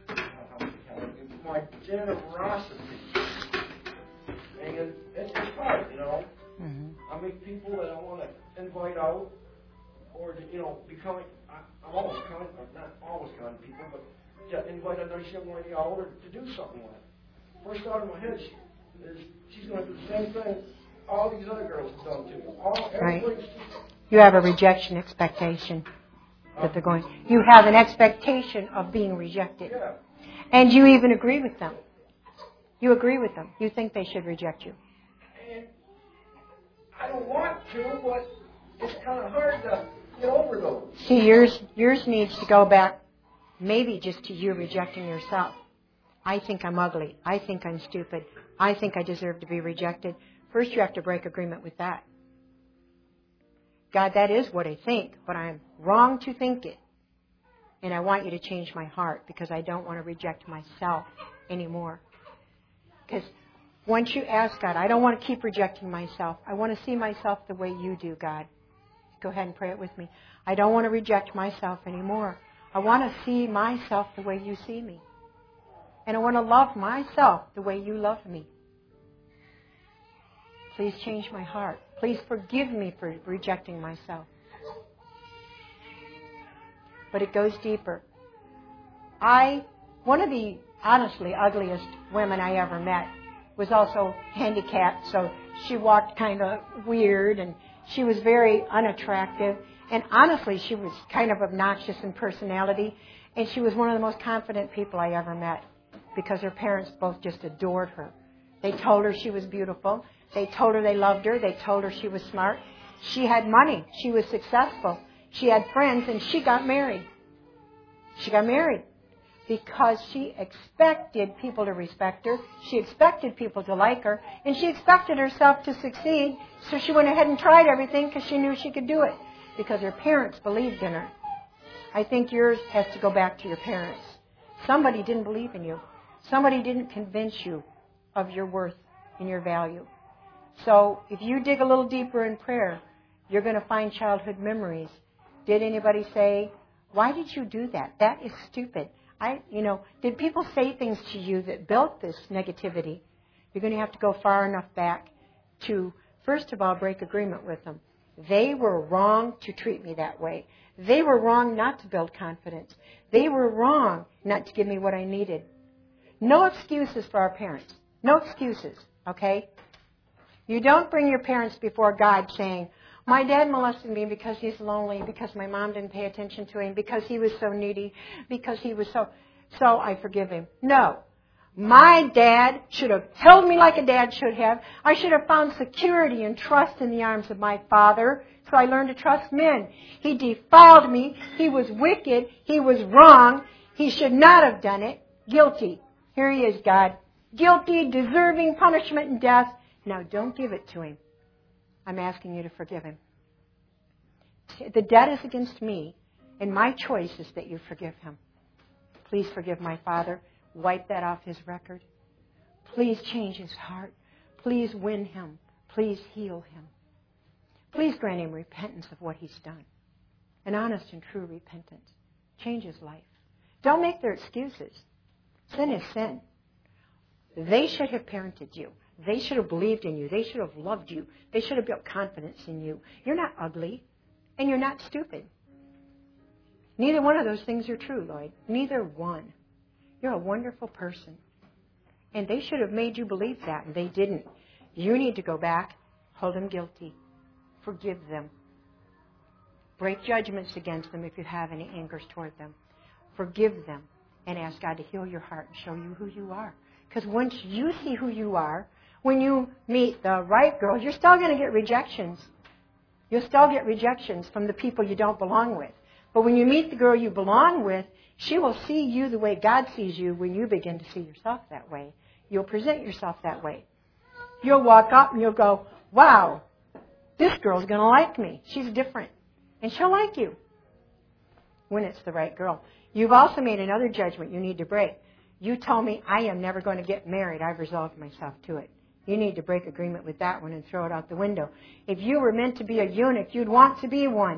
my generosity. And it's, it's hard, you know. Mm-hmm. I meet people that I want to invite out, or to, you know, become. I, I'm always kind, not always kind to people, but to invite a nice young lady out or to do something with. First thought in my head is she's going to do the same thing all these other girls have done to me. All, right. You have a rejection expectation that they're going. You have an expectation of being rejected, yeah. And you even agree with them. You agree with them. You think they should reject you. And I don't want to, but it's kind of hard to get over those. See, yours yours needs to go back maybe just to you rejecting yourself. I think I'm ugly. I think I'm stupid. I think I deserve to be rejected. First, you have to break agreement with that. God, that is what I think, but I'm wrong to think it. And I want you to change my heart because I don't want to reject myself anymore. Because once you ask God, I don't want to keep rejecting myself. I want to see myself the way you do, God. Go ahead and pray it with me. I don't want to reject myself anymore. I want to see myself the way you see me. And I want to love myself the way you love me. Please change my heart. Please forgive me for rejecting myself. But it goes deeper. I, one of the honestly ugliest women I ever met was also handicapped, so she walked kind of weird and she was very unattractive. And honestly, she was kind of obnoxious in personality. And she was one of the most confident people I ever met because her parents both just adored her. They told her she was beautiful. They told her they loved her. They told her she was smart. She had money. She was successful. She had friends, and she got married. She got married because she expected people to respect her. She expected people to like her. And she expected herself to succeed. So she went ahead and tried everything because she knew she could do it because her parents believed in her. I think yours has to go back to your parents. Somebody didn't believe in you. Somebody didn't convince you of your worth and your value. So if you dig a little deeper in prayer, you're going to find childhood memories. Did anybody say, why did you do that? That is stupid. I, you know, did people say things to you that built this negativity? You're going to have to go far enough back to, first of all, break agreement with them. They were wrong to treat me that way. They were wrong not to build confidence. They were wrong not to give me what I needed. No excuses for our parents. No excuses, okay? You don't bring your parents before God saying, my dad molested me because he's lonely, because my mom didn't pay attention to him, because he was so needy, because he was so, so I forgive him. No. My dad should have held me like a dad should have. I should have found security and trust in the arms of my father, so I learned to trust men. He defiled me. He was wicked. He was wrong. He should not have done it. Guilty. Here he is, God. Guilty, deserving punishment and death. Now don't give it to him. I'm asking you to forgive him. The debt is against me, and my choice is that you forgive him. Please forgive my father. Wipe that off his record. Please change his heart. Please win him. Please heal him. Please grant him repentance of what he's done. An honest and true repentance. Change his life. Don't make their excuses. Sin is sin. They should have parented you. They should have believed in you. They should have loved you. They should have built confidence in you. You're not ugly, and you're not stupid. Neither one of those things are true, Lloyd. Neither one. You're a wonderful person. And they should have made you believe that, and they didn't. You need to go back, hold them guilty, forgive them. Break judgments against them if you have any angers toward them. Forgive them, and ask God to heal your heart and show you who you are. Because once you see who you are, when you meet the right girl, you're still going to get rejections. You'll still get rejections from the people you don't belong with. But when you meet the girl you belong with, she will see you the way God sees you when you begin to see yourself that way. You'll present yourself that way. You'll walk up and you'll go, wow, this girl's going to like me. She's different. And she'll like you when it's the right girl. You've also made another judgment you need to break. You told me I am never going to get married. I've resolved myself to it. You need to break agreement with that one and throw it out the window. If you were meant to be a eunuch, you'd want to be one.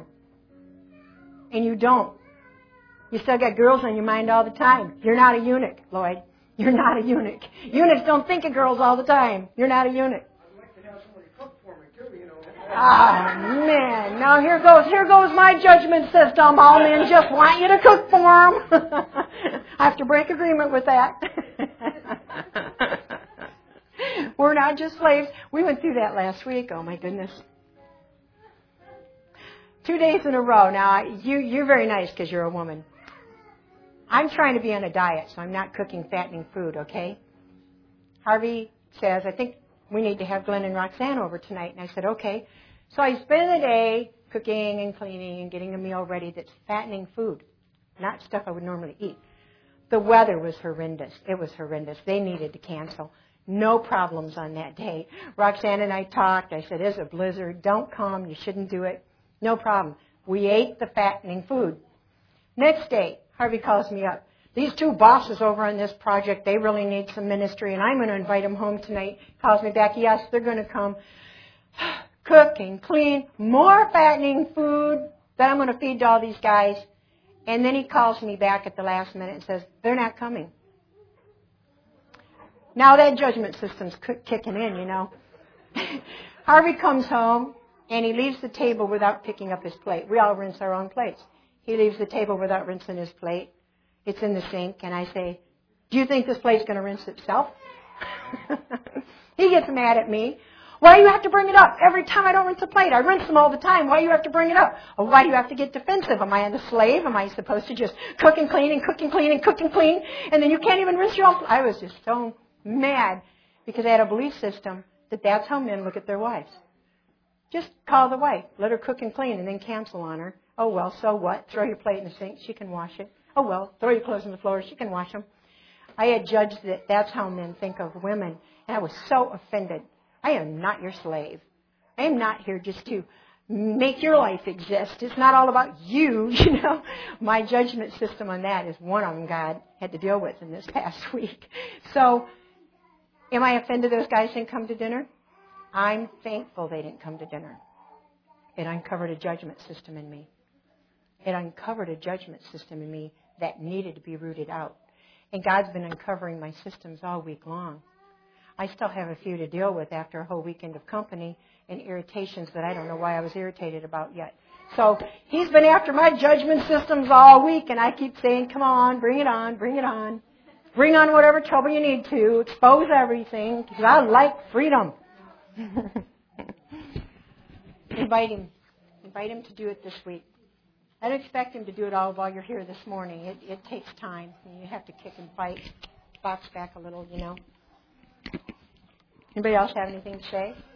And you don't. You still got girls on your mind all the time. You're not a eunuch, Lloyd. You're not a eunuch. Eunuchs don't think of girls all the time. You're not a eunuch. I'd like to have somebody cook for me, too, you know. Ah, man. Now here goes, here goes my judgment system. All men just want you to cook for them. I have to break agreement with that. We're not just slaves. We went through that last week. Oh, my goodness. Two days in a row. Now, you, you're very nice because you're a woman. I'm trying to be on a diet, so I'm not cooking fattening food, okay? Harvey says, I think we need to have Glenn and Roxanne over tonight. And I said, okay. So I spend the day cooking and cleaning and getting a meal ready that's fattening food, not stuff I would normally eat. The weather was horrendous. It was horrendous. They needed to cancel. No problems on that day. Roxanne and I talked. I said, it's a blizzard. Don't come. You shouldn't do it. No problem. We ate the fattening food. Next day, Harvey calls me up. These two bosses over on this project, they really need some ministry, and I'm going to invite them home tonight. Calls me back. Yes, they're going to come. Cook and clean, more fattening food that I'm going to feed to all these guys. And then he calls me back at the last minute and says, they're not coming. Now that judgment system's kicking in, you know. Harvey comes home, and he leaves the table without picking up his plate. We all rinse our own plates. He leaves the table without rinsing his plate. It's in the sink, and I say, do you think this plate's going to rinse itself? He gets mad at me. Why do you have to bring it up? Every time I don't rinse a plate, I rinse them all the time. Why do you have to bring it up? Or why do you have to get defensive? Am I the slave? Am I supposed to just cook and clean and cook and clean and cook and clean? And then you can't even rinse your own plate? I was just so mad because I had a belief system that that's how men look at their wives. Just call the wife. Let her cook and clean and then cancel on her. Oh, well, so what? Throw your plate in the sink. She can wash it. Oh, well, throw your clothes on the floor. She can wash them. I had judged that that's how men think of women. And I was so offended. I am not your slave. I am not here just to make your life exist. It's not all about you, you know. My judgment system on that is one of them God had to deal with in this past week. So, am I offended those guys didn't come to dinner? I'm thankful they didn't come to dinner. It uncovered a judgment system in me. It uncovered a judgment system in me that needed to be rooted out. And God's been uncovering my systems all week long. I still have a few to deal with after a whole weekend of company and irritations that I don't know why I was irritated about yet. So He's been after my judgment systems all week, and I keep saying, come on, bring it on, bring it on. Bring on whatever trouble you need to. Expose everything, because I like freedom. Invite Him. Invite Him to do it this week. I don't expect Him to do it all while you're here this morning. It, it takes time. You have to kick and fight, box back a little, you know. Anybody else have anything to say?